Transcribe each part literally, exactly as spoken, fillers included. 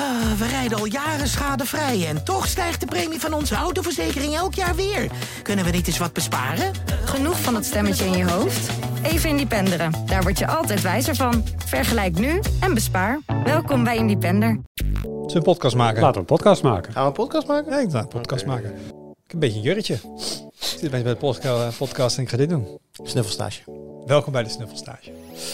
Ah, we rijden al jaren schadevrij en toch stijgt de premie van onze autoverzekering elk jaar weer. Kunnen we niet eens wat besparen? Genoeg van dat stemmetje in je hoofd? Even Independeren. Daar word je altijd wijzer van. Vergelijk nu en bespaar. Welkom bij Independer. Zullen we een podcast maken? Laten we een podcast maken. Gaan we een podcast maken? Ja, ik ga een podcast okay. maken. Ik heb een beetje een jurretje. Ik zit een beetje bij de podcast en ik ga dit doen. Snuffelstage. Welkom bij de Snuffelstage.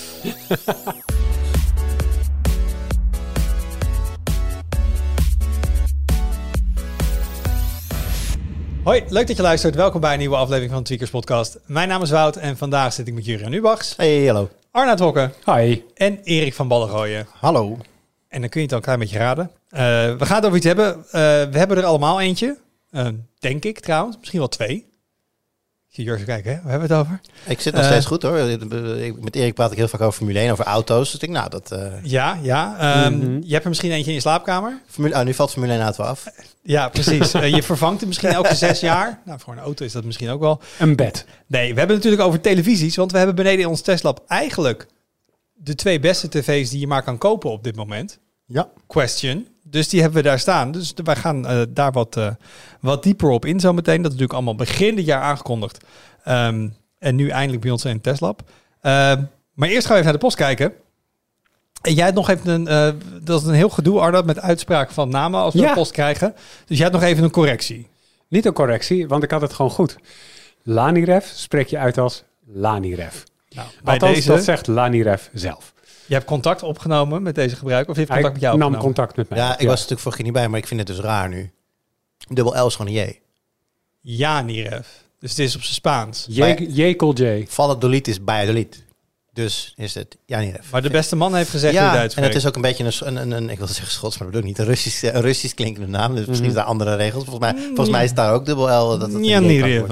Hoi, leuk dat je luistert. Welkom bij een nieuwe aflevering van de Tweakers Podcast. Mijn naam is Wout en vandaag zit ik met Jurien Ubachs. Hey, hallo. Arnaud Hokke. Hi. En Erik van Ballengooien. Hallo. En dan kun je het al een klein beetje raden. Uh, we gaan het over iets hebben. Uh, we hebben er allemaal eentje. Uh, denk ik trouwens. Misschien wel twee. Ik zie Jurgen kijken, hè? Waar hebben we het over? Ik zit nog uh, steeds goed hoor. Met Erik praat ik heel vaak over Formule één, over auto's. Dus ik denk, nou, dat... Uh... Ja, ja. Um, mm-hmm. Je hebt er misschien eentje in je slaapkamer. Formule, oh, nu valt Formule één auto af. Ja, precies. uh, je vervangt hem misschien elke zes jaar. Nou, voor een auto is dat misschien ook wel. Een bed. Nee, we hebben het natuurlijk over televisies. Want we hebben beneden in ons testlab eigenlijk de twee beste tv's die je maar kan kopen op dit moment. Ja. Question. Dus die hebben we daar staan. Dus wij gaan uh, daar wat, uh, wat dieper op in zo meteen. Dat is natuurlijk allemaal begin dit jaar aangekondigd. Um, en nu eindelijk bij ons in het testlab. Uh, maar eerst gaan we even naar de post kijken. En jij hebt nog even een... Uh, dat is een heel gedoe, Arnaud, met uitspraak van namen als we ja. de post krijgen. Dus jij hebt nog even een correctie. Niet een correctie, want ik had het gewoon goed. Lanirev spreek je uit als Lanirev. Nou, bij Althans, deze... dat zegt Lanirev zelf. Je hebt contact opgenomen met deze gebruiker? Of heeft contact Hij met jou nam opgenomen? contact met mij. Ja, ik ja. was natuurlijk vorige keer niet bij, maar ik vind het dus raar nu. Dubbel L is gewoon een J. Janirev. Dus het is op zijn Spaans. Jekel J. Valladolid is Valladolid. Dus is het Janirev. Maar de beste man heeft gezegd ja, hoe het uitspreekt. En het is ook een beetje een, een, een ik wil zeggen Schots, maar dat bedoel ik niet. Een Russisch, een Russisch klinkende naam. Dus misschien mm. daar andere regels. Volgens mij, volgens mij is daar ook dubbel L. Dat het Janirev.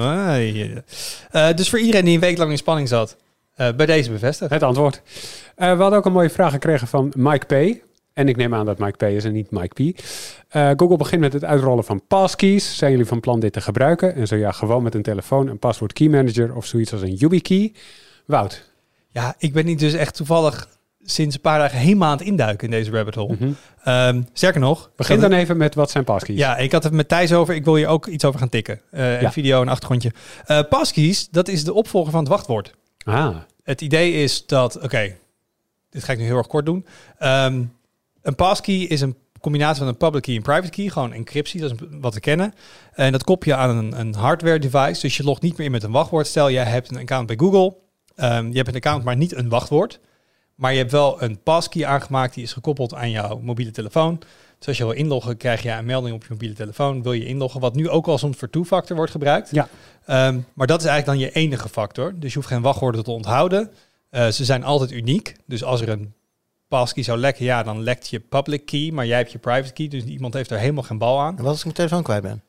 Uh, dus voor iedereen die een week lang in spanning zat, uh, bij deze bevestigd. Het antwoord. Uh, we hadden ook een mooie vraag gekregen van Mike P. En ik neem aan dat Mike P is en niet Mike P. Uh, Google begint met het uitrollen van passkeys. Zijn jullie van plan dit te gebruiken? En zo ja, gewoon met een telefoon, een password key manager of zoiets als een YubiKey. Wout? Ja, ik ben niet dus echt toevallig sinds een paar dagen helemaal aan het induiken in deze rabbit hole. Mm-hmm. Um, sterker nog... Begin dan het... even met wat zijn passkeys. Ja, ik had het met Thijs over. Ik wil hier ook iets over gaan tikken. Uh, ja. Een video, een achtergrondje. Uh, passkeys, dat is de opvolger van het wachtwoord. Ah. Het idee is dat... Oké, okay, dit ga ik nu heel erg kort doen. Um, een passkey is een combinatie van een public key en private key. Gewoon encryptie, dat is wat we kennen. En dat kop je aan een, een hardware device. Dus je logt niet meer in met een wachtwoord. Stel, jij hebt een account bij Google. Um, je hebt een account, maar niet een wachtwoord. Maar je hebt wel een passkey aangemaakt. Die is gekoppeld aan jouw mobiele telefoon. Dus als je wil inloggen, krijg je een melding op je mobiele telefoon. Wil je inloggen, wat nu ook al soms voor two-factor wordt gebruikt. Ja. Um, maar dat is eigenlijk dan je enige factor. Dus je hoeft geen wachtwoorden te onthouden. Uh, ze zijn altijd uniek. Dus als er een passkey zou lekken, ja, dan lekt je public key. Maar jij hebt je private key. Dus iemand heeft er helemaal geen bal aan. En wat als ik mijn telefoon kwijt ben?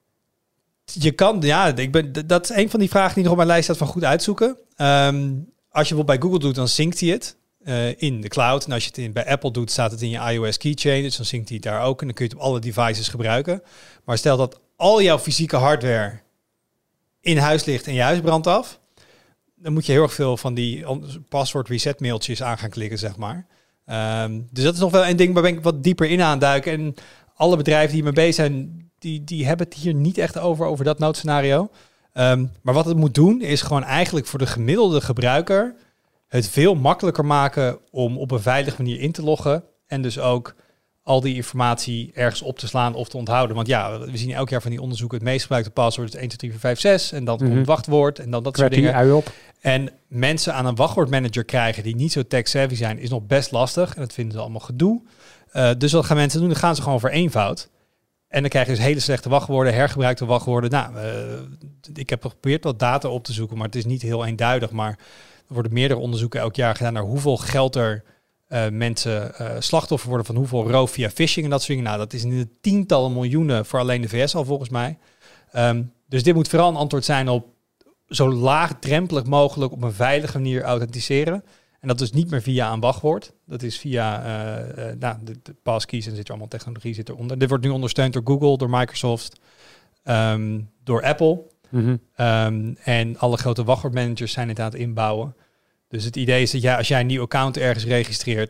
Je kan, ja, ik ben, dat is een van die vragen die nog op mijn lijst staat van goed uitzoeken. Um, als je bijvoorbeeld bij Google doet, dan zinkt hij het uh, in de cloud. En als je het in, bij Apple doet, staat het in je iOS keychain. Dus dan zinkt hij het daar ook. En dan kun je het op alle devices gebruiken. Maar stel dat al jouw fysieke hardware in huis ligt en je huis brandt af. Dan moet je heel erg veel van die password reset mailtjes aan gaan klikken, zeg maar. Um, dus dat is nog wel een ding waar ben ik wat dieper in aan duiken. En alle bedrijven die mee bezig zijn, die, die hebben het hier niet echt over, over dat noodscenario. Um, maar wat het moet doen, is gewoon eigenlijk voor de gemiddelde gebruiker het veel makkelijker maken om op een veilige manier in te loggen. En dus ook al die informatie ergens op te slaan of te onthouden. Want ja, we zien elk jaar van die onderzoeken, het meest gebruikte paswoord is een twee drie vier vijf zes. En dan mm-hmm. komt het wachtwoord en dan dat soort dingen. Ui op. En mensen aan een wachtwoordmanager krijgen die niet zo tech-savvy zijn, is nog best lastig. En dat vinden ze allemaal gedoe. Uh, dus wat gaan mensen doen? Dan gaan ze gewoon voor eenvoud. En dan krijg je dus hele slechte wachtwoorden, hergebruikte wachtwoorden. Nou, uh, ik heb geprobeerd wat data op te zoeken, maar het is niet heel eenduidig. Maar er worden meerdere onderzoeken elk jaar gedaan naar hoeveel geld er uh, mensen uh, slachtoffer worden van hoeveel roof via phishing en dat soort dingen. Nou, dat is in de tientallen miljoenen voor alleen de V S al volgens mij. Um, dus dit moet vooral een antwoord zijn op zo laagdrempelig mogelijk op een veilige manier authenticeren. En dat is niet meer via een wachtwoord. Dat is via uh, uh, nou, de, de passkeys en zit er allemaal technologie zit eronder. Dit wordt nu ondersteund door Google, door Microsoft, um, door Apple. Mm-hmm. Um, en alle grote wachtwoordmanagers zijn het aan het inbouwen. Dus het idee is dat jij, als jij een nieuw account ergens registreert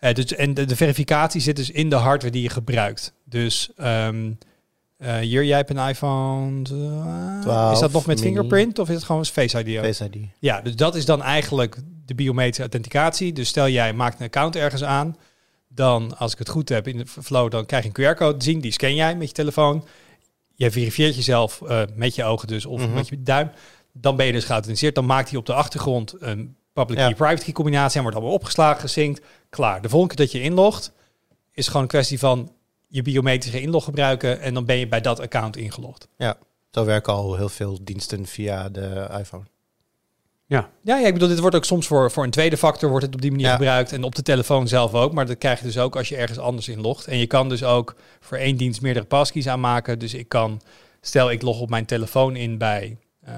Uh, dus, en de, de verificatie zit dus in de hardware die je gebruikt. Dus um, uh, hier, jij hebt een iPhone uh, twaalf, is dat nog met mini. Fingerprint of is het gewoon Face I D? Ook? Face I D. Ja, dus dat is dan eigenlijk de biometrische authenticatie. Dus stel jij maakt een account ergens aan. Dan, als ik het goed heb in de flow, dan krijg je een Q R-code te zien. Die scan jij met je telefoon. Je verifieert jezelf uh, met je ogen dus of mm-hmm. met je duim. Dan ben je dus geauthenticeerd. Dan maakt hij op de achtergrond een public key, ja. private key combinatie. En wordt allemaal opgeslagen, gesynct. Klaar. De volgende keer dat je inlogt, is gewoon een kwestie van je biometrische inlog gebruiken. En dan ben je bij dat account ingelogd. Ja, zo werken al heel veel diensten via de iPhone. Ja. Ja, ja, ik bedoel, dit wordt ook soms voor, voor een tweede factor wordt het op die manier ja. gebruikt. En op de telefoon zelf ook. Maar dat krijg je dus ook als je ergens anders inlogt. En je kan dus ook voor één dienst meerdere passkeys aanmaken. Dus ik kan, stel ik log op mijn telefoon in bij uh,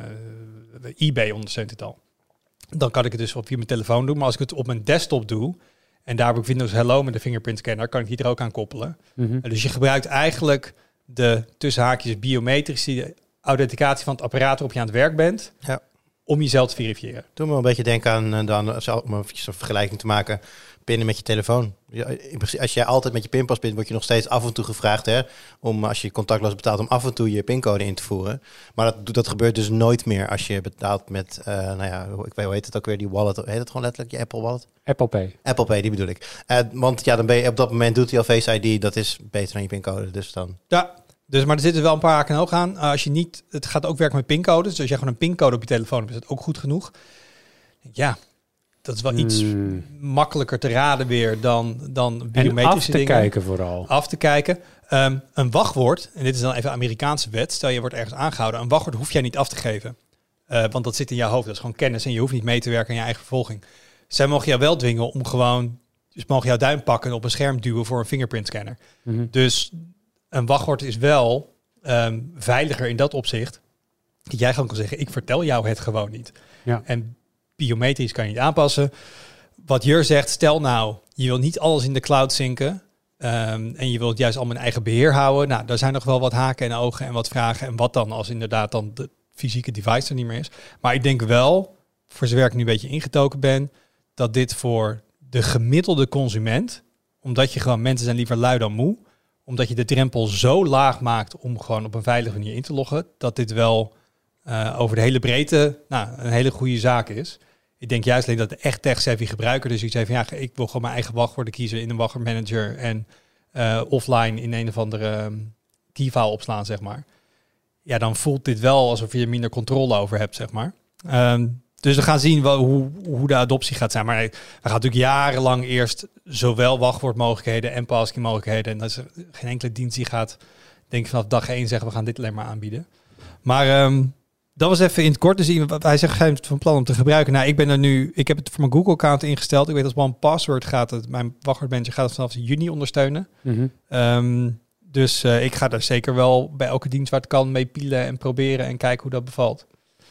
eBay ondersteunt het al. Dan kan ik het dus op via mijn telefoon doen. Maar als ik het op mijn desktop doe, en daar heb ik Windows Hello met de fingerprint scanner, kan ik die er ook aan koppelen. Mm-hmm. Dus je gebruikt eigenlijk de tussen haakjes biometrische authenticatie van het apparaat waarop je aan het werk bent. Ja. Om jezelf te verifiëren. Doe me een beetje denken aan, dan, om een vergelijking te maken, pinnen met je telefoon. Als jij altijd met je pinpas pint, word je nog steeds af en toe gevraagd, hè, om als je contactloos betaalt, om af en toe je pincode in te voeren. Maar dat, dat gebeurt dus nooit meer als je betaalt met, uh, nou ja, ik weet hoe heet het ook weer, die wallet. Heet het gewoon letterlijk je Apple Wallet? Apple Pay. Apple Pay, die bedoel ik. Uh, want ja, dan ben je op dat moment doet hij al Face I D, dat is beter dan je pincode, dus dan. Ja. Dus, maar er zitten wel een paar haken en ogen aan. Uh, als je niet, het gaat ook werken met pincodes. Dus als jij gewoon een pincode op je telefoon hebt, is dat ook goed genoeg. Ja, dat is wel iets hmm. makkelijker te raden weer dan, dan biometrische dingen. En af te kijken vooral. Af te kijken. Um, een wachtwoord, en dit is dan even Amerikaanse wet. Stel je wordt ergens aangehouden. Een wachtwoord hoef jij niet af te geven. Uh, want dat zit in jouw hoofd. Dat is gewoon kennis en je hoeft niet mee te werken aan je eigen vervolging. Zij mogen jou wel dwingen om gewoon, dus mogen jouw duim pakken en op een scherm duwen voor een fingerprint scanner. Mm-hmm. Dus een wachtwoord is wel um, veiliger in dat opzicht. Dat jij gewoon kan zeggen, ik vertel jou het gewoon niet. Ja. En biometrisch kan je niet aanpassen. Wat Jur zegt, stel nou, je wil niet alles in de cloud zinken. Um, en je wilt juist allemaal in eigen beheer houden. Nou, daar zijn nog wel wat haken en ogen en wat vragen. En wat dan als inderdaad dan de fysieke device er niet meer is. Maar ik denk wel, voor zover ik nu een beetje ingetoken ben, dat dit voor de gemiddelde consument, omdat je gewoon, mensen zijn liever lui dan moe, omdat je de drempel zo laag maakt om gewoon op een veilige manier in te loggen, dat dit wel uh, over de hele breedte nou, een hele goede zaak is. Ik denk juist alleen dat de echt tech-savvy gebruiker dus iets heeft van, ja, ik wil gewoon mijn eigen wachtwoorden kiezen in een wachtwoordmanager en uh, offline in een of andere um, keyfile opslaan, zeg maar. Ja, dan voelt dit wel alsof je er minder controle over hebt, zeg maar. Um, dus we gaan zien wel hoe, hoe de adoptie gaat zijn. Maar we gaan natuurlijk jarenlang eerst zowel wachtwoordmogelijkheden en passkey mogelijkheden. En dat is geen enkele dienst die gaat, denk ik, vanaf dag één zeggen, we gaan dit alleen maar aanbieden. Maar um, dat was even in het kort te zien. Hij zegt, hij heeft van plan om te gebruiken. Nou, ik ben er nu, ik heb het voor mijn Google-account ingesteld. Ik weet als One Password gaat het, mijn wachtwoordmanager gaat het vanaf juni ondersteunen. Mm-hmm. Um, dus uh, ik ga er zeker wel bij elke dienst waar het kan mee pielen en proberen en kijken hoe dat bevalt.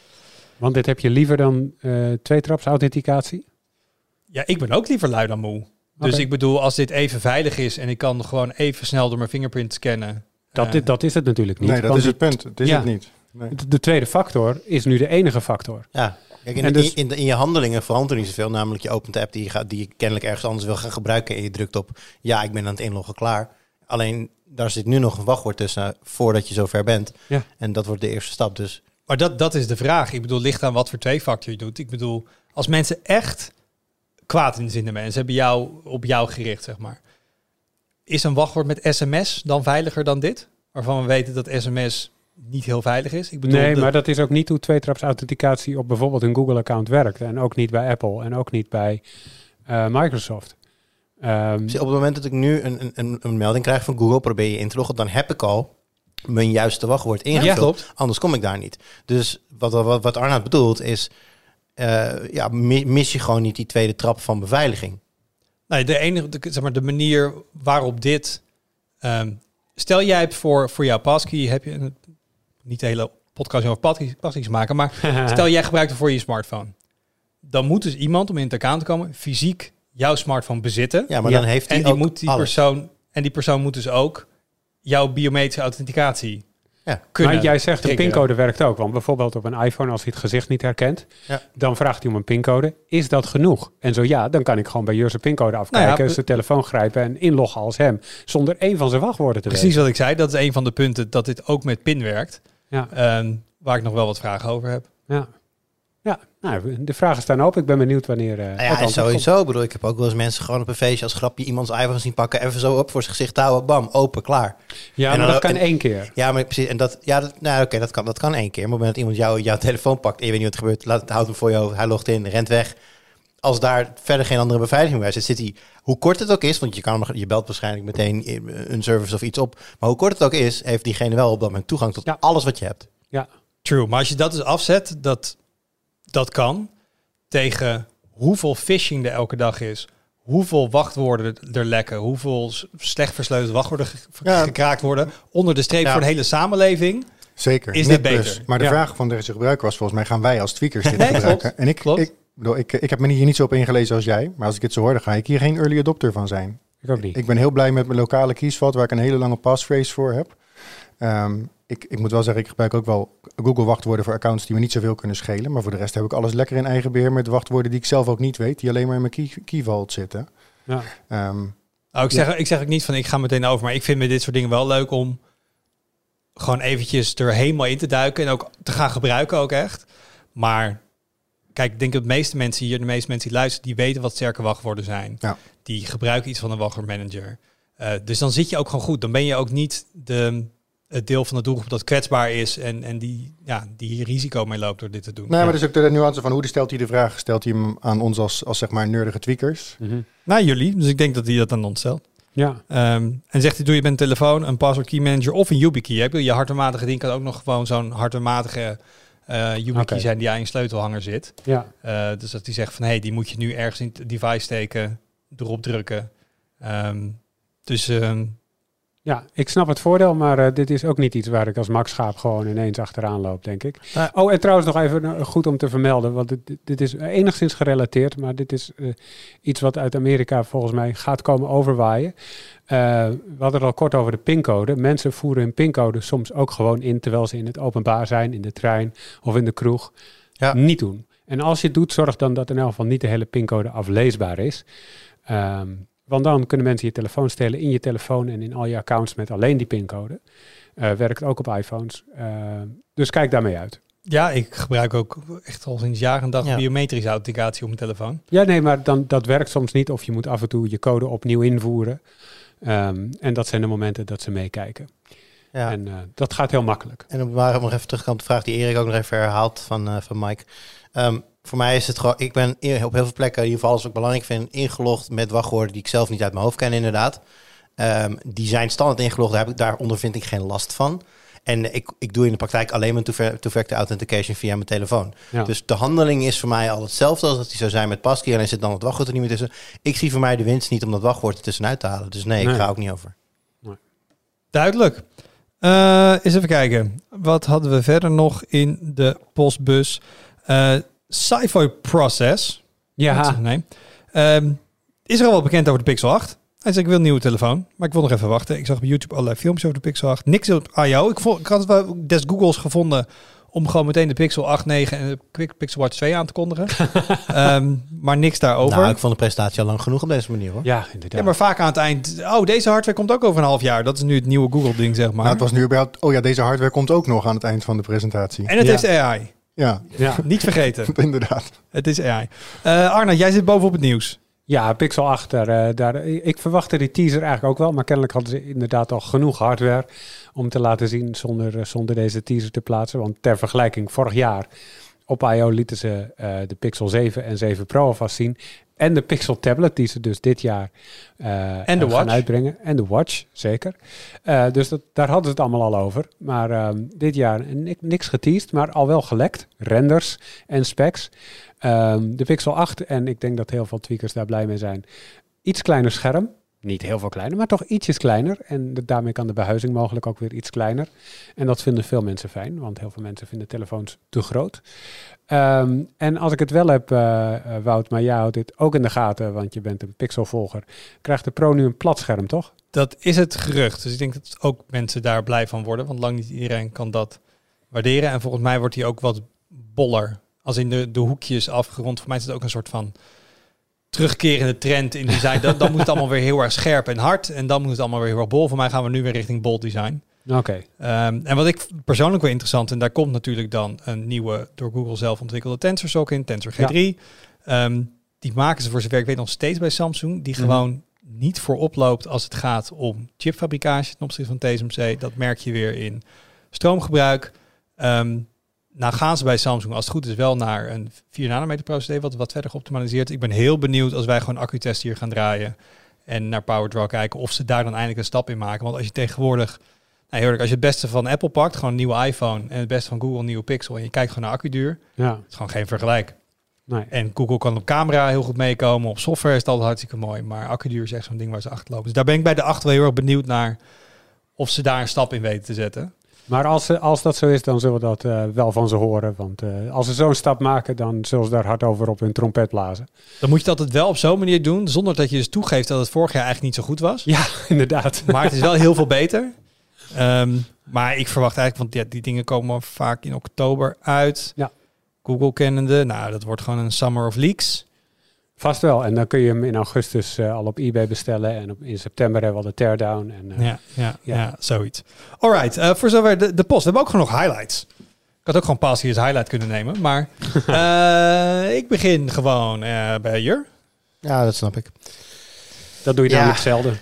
Want dit heb je liever dan uh, twee-traps authenticatie? Ja, ik ben ook liever lui dan moe. Dus okay. Ik bedoel, als dit even veilig is en ik kan gewoon even snel door mijn fingerprint scannen. Dat, uh, dat is het natuurlijk niet. Nee, dat is het punt. Het is ja, het niet. Nee. De, de tweede factor is nu de enige factor. Ja, kijk, in, dus, in, de, in je handelingen verandert er niet zoveel. Namelijk je opent de app die je, gaat, die je kennelijk ergens anders wil gaan gebruiken. En je drukt op, ja, ik ben aan het inloggen, klaar. Alleen, daar zit nu nog een wachtwoord tussen voordat je zover bent. Ja. En dat wordt de eerste stap dus. Maar dat, dat is de vraag. Ik bedoel, ligt aan wat voor twee-factor je doet. Ik bedoel, als mensen echt kwaad in de zin hebben en ze hebben jou op jou gericht, zeg maar. Is een wachtwoord met sms dan veiliger dan dit? Waarvan we weten dat sms niet heel veilig is. Ik bedoel, nee, de... maar dat is ook niet hoe twee-traps authenticatie op bijvoorbeeld een Google-account werkt. En ook niet bij Apple en ook niet bij uh, Microsoft. Um, dus op het moment dat ik nu een, een, een melding krijg van Google, probeer je in te loggen, dan heb ik al mijn juiste wachtwoord ingevuld. Ja, anders kom ik daar niet. Dus wat, wat, wat Arnaud bedoelt is, uh, ja, mis je gewoon niet die tweede trap van beveiliging. Nee, de enige, de, zeg maar, de manier waarop dit, um, stel jij hebt voor, voor jouw passkey, heb je een, niet de hele podcast over passkeys, passkeys maken, maar stel jij gebruikt het voor je smartphone. Dan moet dus iemand, om in het account te komen, fysiek jouw smartphone bezitten. Ja, maar ja. dan heeft hij en die ook moet die alles. persoon En die persoon moet dus ook jouw biometrische authenticatie Ja. kunnen Maar jij zegt een triggeren. pincode werkt ook. Want bijvoorbeeld op een iPhone, als hij het gezicht niet herkent, Ja. dan vraagt hij om een pincode. Is dat genoeg? En zo ja, dan kan ik gewoon bij Jur zijn pincode afkijken, Nou ja, zijn telefoon grijpen en inloggen als hem. Zonder één van zijn wachtwoorden te Precies weten. wat ik zei. Dat is een van de punten dat dit ook met PIN werkt. Ja. Ehm, waar ik nog wel wat vragen over heb. Ja. Ja, nou, de vragen staan open. Ik ben benieuwd wanneer... Uh, Nou ja, en sowieso. Ik bedoel, ik heb ook wel eens mensen gewoon op een feestje als grapje iemands iPhone zien pakken, even zo op voor zijn gezicht houden, bam, open, klaar. Ja, En maar dan dat ook- kan en- één keer. Ja, maar precies. En dat, ja, dat, nou oké, dat kan, dat kan één keer. Maar op het moment dat iemand jou, jouw telefoon pakt en je weet niet wat er gebeurt, laat, houdt hem voor je hoofd, hij logt in, rent weg. Als daar verder geen andere beveiliging bij zit, zit hij, hoe kort het ook is, want je, kan, hem- je belt waarschijnlijk meteen een service of iets op, maar hoe kort het ook is, heeft diegene wel op dat moment toegang tot Ja. alles wat je hebt. Ja, True. Maar als je dat dus afzet, dat, dat kan tegen hoeveel phishing er elke dag is. Hoeveel wachtwoorden er lekken. Hoeveel s- slecht versleutelde wachtwoorden ge- Ja. gekraakt worden. Onder de streep Ja. voor de hele samenleving. Zeker. Is net dit beter? plus. Maar de Ja. vraag van deze gebruiker was volgens mij, gaan wij als tweakers dit Nee, gebruiken? klopt. En ik, Klopt. ik, bedoel, ik, ik heb me hier niet zo op ingelezen als jij. Maar als ik het zo hoor, dan ga ik hier geen early adopter van zijn. ik ook niet. Ik ben heel blij met mijn lokale kiesvat, waar ik een hele lange passphrase voor heb. Ehm, ik, ik moet wel zeggen, ik gebruik ook wel Google wachtwoorden voor accounts die me niet zoveel kunnen schelen. Maar voor de rest heb ik alles lekker in eigen beheer met wachtwoorden die ik zelf ook niet weet, die alleen maar in mijn key, key vault zitten. Ja. Ehm, Nou, ik, zeg, ik zeg ook niet van ik ga meteen over. Maar ik vind met dit soort dingen wel leuk om gewoon eventjes er helemaal in te duiken. En ook te gaan gebruiken ook echt. Maar kijk, ik denk dat de meeste mensen hier, de meeste mensen die luisteren, die weten wat sterke wachtwoorden zijn. Ja. Die gebruiken iets van een wachtwoordmanager. Uh, dus dan zit je ook gewoon goed. Dan ben je ook niet de, het deel van de doelgroep dat kwetsbaar is en, en die, ja, die hier risico mee loopt door dit te doen. Nou, maar dus ook de nuance van hoe stelt hij de vraag? Stelt hij hem aan ons als, als zeg maar nerdige tweakers? Mhm. Naar jullie, dus ik denk dat hij dat aan ons stelt. Ja. Um, en zegt hij, doe je met een telefoon, een password key manager of een YubiKey. Hè? Ik bedoel, je hardwarematige ding kan ook nog gewoon zo'n hardwarematige uh, YubiKey Okay. zijn die aan je sleutelhanger zit. Ja. Uh, dus dat hij zegt van, hé, hey, die moet je nu ergens in het device steken, erop drukken. Um, dus... Um, Ja, ik snap het voordeel, maar uh, dit is ook niet iets waar ik als Max Schaap gewoon ineens achteraan loop, denk ik. Uh, oh, en trouwens nog even uh, goed om te vermelden, want dit, dit is enigszins gerelateerd, maar dit is uh, iets wat uit Amerika volgens mij gaat komen overwaaien. Uh, we hadden het al kort over de pincode. Mensen voeren hun pincode soms ook gewoon in, terwijl ze in het openbaar zijn, in de trein of in de kroeg. Ja. Niet doen. En als je het doet, zorg dan dat in elk geval niet de hele pincode afleesbaar is. Um, Want dan kunnen mensen je telefoon stelen in je telefoon en in al je accounts met alleen die pincode. Uh, werkt ook op iPhones. Uh, dus kijk daarmee uit. Ja, ik gebruik ook echt al sinds jaar en dag ja. biometrische authenticatie op mijn telefoon. Ja, nee, maar dan, dat werkt soms niet. Of je moet af en toe je code opnieuw invoeren. Um, en dat zijn de momenten dat ze meekijken. Ja. En uh, dat gaat heel makkelijk. En om maar nog even terug te de vraag die Erik ook nog even herhaalt van, uh, van Mike. Um, Voor mij is het gewoon, ik ben op heel veel plekken, in ieder geval als ik belangrijk vind, ingelogd met wachtwoorden die ik zelf niet uit mijn hoofd ken inderdaad. Um, die zijn standaard ingelogd, daar, heb ik, daar ondervind ik geen last van. En ik, ik doe in de praktijk alleen mijn two-factor authentication via mijn telefoon. Ja. Dus de handeling is voor mij al hetzelfde als dat die zou zijn met passkey. Alleen zit dan het wachtwoord er niet meer tussen. Ik zie voor mij de winst niet om dat wachtwoord er tussenuit te halen. Dus nee, nee. ik ga ook niet over. Nee. Duidelijk. Uh, eens even kijken. Wat hadden we verder nog in de postbus? Uh, Sci-Fi Process. Ja. Nee. Um, is er al wel bekend over de Pixel acht? Hij zei, ik wil een nieuwe telefoon. Maar ik wil nog even wachten. Ik zag op YouTube allerlei filmpjes over de Pixel acht. Niks op I O. Ik, vond, ik had het wel des Googles gevonden om gewoon meteen de Pixel acht, negen en de Pixel Watch twee aan te kondigen. um, maar niks daarover. Nou, ik vond de presentatie al lang genoeg op deze manier, hoor. Ja, inderdaad. Ja, maar vaak aan het eind... Oh, deze hardware komt ook over een half jaar. Dat is nu het nieuwe Google-ding, zeg maar. Nou, het was nu überhaupt... Oh ja, deze hardware komt ook nog aan het eind van de presentatie. En het ja. heeft A I. Ja. ja. Niet vergeten. Inderdaad. Het is A I. Uh, Arnoud, jij zit bovenop het nieuws. Ja, Pixel acht, daar, daar, ik verwachtte die teaser eigenlijk ook wel. Maar kennelijk hadden ze inderdaad al genoeg hardware om te laten zien zonder, zonder deze teaser te plaatsen. Want ter vergelijking, vorig jaar op I O lieten ze uh, de Pixel zeven en zeven Pro alvast zien. En de Pixel Tablet, die ze dus dit jaar uh, en de gaan Watch. uitbrengen. En de Watch, zeker. Uh, dus dat, daar hadden ze het allemaal al over. Maar uh, dit jaar niks geteased, maar al wel gelekt. Renders en specs. Um, de Pixel acht, en ik denk dat heel veel tweakers daar blij mee zijn. Iets kleiner scherm. niet heel veel kleiner, maar toch ietsjes kleiner. En de, daarmee kan de behuizing mogelijk ook weer iets kleiner. En dat vinden veel mensen fijn, want heel veel mensen vinden telefoons te groot. Um, en als ik het wel heb, uh, uh, Wout, maar jij houdt dit ook in de gaten, want je bent een Pixelvolger, krijgt de Pro nu een platscherm, toch? Dat is het gerucht. Dus ik denk dat ook mensen daar blij van worden, want lang niet iedereen kan dat waarderen. En volgens mij wordt hij ook wat boller. Als in de, de hoekjes afgerond. Voor mij is het ook een soort van terugkerende trend in design. Dan, dan moet het allemaal weer heel erg scherp en hard. En dan moet het allemaal weer heel erg bol. Voor mij gaan we nu weer richting bold design. Oké. Okay. Um, en wat ik persoonlijk wel interessant, en daar komt natuurlijk dan een nieuwe door Google zelf ontwikkelde TensorSock in, Tensor G drie. Ja. Um, die maken ze voor zover ik weet nog steeds bij Samsung. Die mm-hmm. gewoon niet voorop loopt als het gaat om chipfabricage ten opzichte van T S M C. Dat merk je weer in stroomgebruik. Um, nou gaan ze bij Samsung als het goed is wel naar een vier nanometer processor wat wat verder geoptimaliseerd. Ik ben heel benieuwd als wij gewoon accu-test hier gaan draaien en naar PowerDraw kijken of ze daar dan eindelijk een stap in maken. Want als je tegenwoordig, nou heerlijk, als je het beste van Apple pakt, gewoon een nieuwe iPhone en het beste van Google, een nieuwe Pixel en je kijkt gewoon naar accuduur, ja. het is gewoon geen vergelijk. Nee. En Google kan op camera heel goed meekomen, op software is het altijd hartstikke mooi, maar accuduur is echt zo'n ding waar ze achterlopen. Dus daar ben ik bij de acht wel heel erg benieuwd naar of ze daar een stap in weten te zetten. Maar als, ze, als dat zo is, dan zullen we dat uh, wel van ze horen. Want uh, als ze zo'n stap maken, dan zullen ze daar hard over op hun trompet blazen. Dan moet je dat altijd wel op zo'n manier doen, zonder dat je dus toegeeft dat het vorig jaar eigenlijk niet zo goed was. Ja, inderdaad. Maar het is wel heel veel beter. Um, maar ik verwacht eigenlijk, want ja, die dingen komen vaak in oktober uit. Ja. Google kennende, nou dat wordt gewoon een summer of leaks. Vast wel. En dan kun je hem in augustus uh, al op eBay bestellen. En op, in september hebben we al de teardown. En, uh, ja, ja, ja. ja, zoiets. Alright, uh, voor zover de, de post. We hebben ook gewoon nog highlights. Ik had ook gewoon Pasky als highlight kunnen nemen. Maar uh, ik begin gewoon uh, bij Jur. Ja, dat snap ik. Dat doe je namelijk ja. zelden.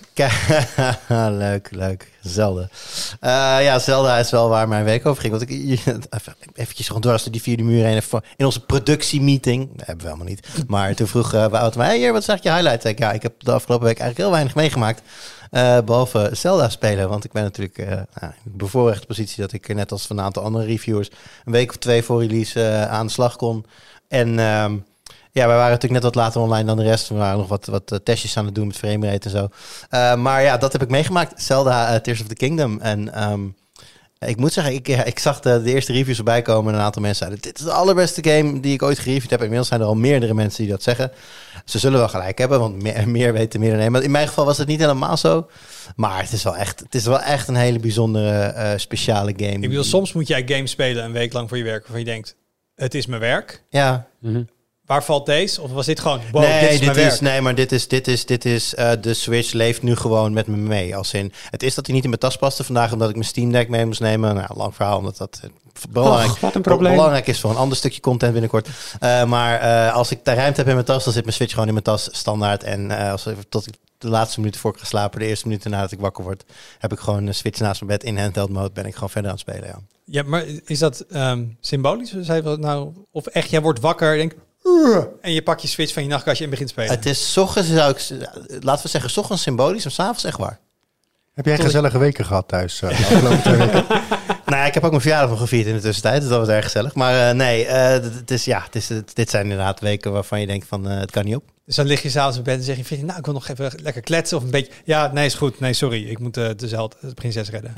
leuk, leuk. Zelden. Uh, ja, Zelda is wel waar mijn week over ging. Want ik even, eventjes gewoon dwars door die vierde muur heen. Even in onze productiemeeting. Dat hebben we helemaal niet. Maar toen vroeg uh, Wout mij, hey, hier, wat is eigenlijk je highlight? Ik, ja, ik heb de afgelopen week eigenlijk heel weinig meegemaakt. Uh, behalve Zelda spelen. Want ik ben natuurlijk uh, nou, in de bevoorrechte positie dat ik net als een aantal andere reviewers een week of twee voor release uh, aan de slag kon. En Um, ja, wij waren natuurlijk net wat later online dan de rest. We waren nog wat, wat uh, testjes aan het doen met framerate en zo. Uh, maar ja, dat heb ik meegemaakt. Zelda uh, Tears of the Kingdom. En um, ik moet zeggen, ik, ja, ik zag de, de eerste reviews erbij komen. En een aantal mensen zeiden, dit is de allerbeste game die ik ooit gereviewd heb. Inmiddels zijn er al meerdere mensen die dat zeggen. Ze zullen wel gelijk hebben, want meer, meer weten meer dan één. Maar in mijn geval was het niet helemaal zo. Maar het is wel echt, het is wel echt een hele bijzondere uh, speciale game. Ik bedoel, soms moet jij games spelen een week lang voor je werk. Waarvan je denkt, het is mijn werk. Ja. Mm-hmm. Waar valt deze? Of was dit gewoon, wow, nee, dit is dit mijn is, werk? nee, maar dit is, dit is, dit is uh, de Switch leeft nu gewoon met me mee. Als in, het is dat hij niet in mijn tas paste vandaag, omdat ik mijn Steam Deck mee moest nemen. Nou, lang verhaal, omdat dat belangrijk, Och, wat een probleem. belangrijk is voor een ander stukje content binnenkort. Uh, maar uh, als ik de ruimte heb in mijn tas, dan zit mijn Switch gewoon in mijn tas standaard. En uh, als tot ik de laatste minuten voor ik ga slapen, de eerste minuten nadat ik wakker word, heb ik gewoon een Switch naast mijn bed in handheld mode. Ben ik gewoon verder aan het spelen, ja. Ja, maar is dat um, symbolisch? Zei we nou, of echt, jij wordt wakker, denk en je pakt je Switch van je nachtkastje en begint spelen. Het is 's ochtends, zou ik, laten we zeggen, 's ochtends symbolisch, maar 's avonds echt waar. Heb jij Tot gezellige ik... weken gehad thuis? Uh, de afgelopen twee weken? Nou, ik heb ook mijn verjaardag nog gevierd in de tussentijd, dus dat was erg gezellig. Maar uh, nee, uh, het is, ja, het is, het, dit zijn inderdaad weken waarvan je denkt van, uh, het kan niet op. Dus dan lig je s'avonds in bed en zeg je, vriendin, nou, ik wil nog even lekker kletsen of een beetje. Ja, nee, is goed. Nee, sorry, ik moet uh, de, Zelda, de prinses redden.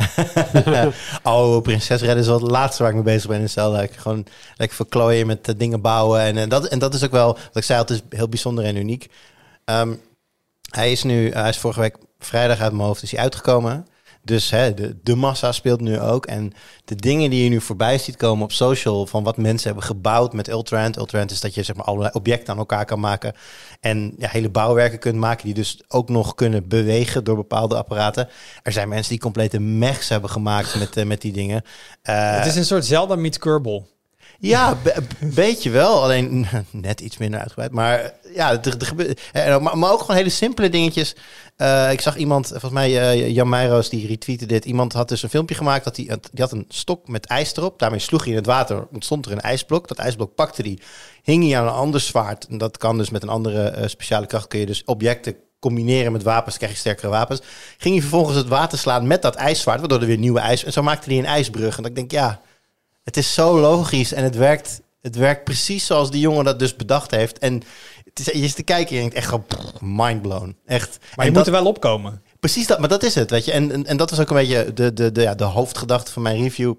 Oh, prinses redden is wel het laatste waar ik mee bezig ben in Zelda. Ik gewoon lekker verklooien met uh, dingen bouwen. En, en, dat, en dat is ook wel, wat ik zei, het is heel bijzonder en uniek. Um, hij is nu, uh, hij is vorige week vrijdag uit mijn hoofd, is hij uitgekomen. Dus hè, de, de massa speelt nu ook. En de dingen die je nu voorbij ziet komen op social, van wat mensen hebben gebouwd met Ultrand. Ultrand is dat je zeg maar allerlei objecten aan elkaar kan maken. En ja, hele bouwwerken kunt maken die dus ook nog kunnen bewegen door bepaalde apparaten. Er zijn mensen die complete mechs hebben gemaakt met, uh, met die dingen. Uh, Het is een soort Zelda meets Kerbal. Ja, een be- beetje wel. Alleen net iets minder uitgebreid. Maar ja, er, er gebeurt. Maar, maar ook gewoon hele simpele dingetjes. Uh, ik zag iemand, volgens mij uh, Jan Meijroos, die retweette dit. Iemand had dus een filmpje gemaakt. Dat hij, die had een stok met ijs erop. Daarmee sloeg hij in het water. Ontstond er een ijsblok. Dat ijsblok pakte hij. Hing hij aan een ander zwaard. En dat kan dus met een andere uh, speciale kracht. Kun je dus objecten combineren met wapens, krijg je sterkere wapens. Ging hij vervolgens het water slaan met dat ijszwaard. Waardoor er weer nieuwe ijs. En zo maakte hij een ijsbrug. En dat ik denk, ja, het is zo logisch en het werkt, het werkt precies zoals die jongen dat dus bedacht heeft. En het is, je zit te kijken en je denkt echt gewoon pff, mindblown. Echt. Maar je en moet dat, er wel opkomen. Precies dat, maar dat is het, weet je. En, en, en dat was ook een beetje de, de, de, ja, de hoofdgedachte van mijn review.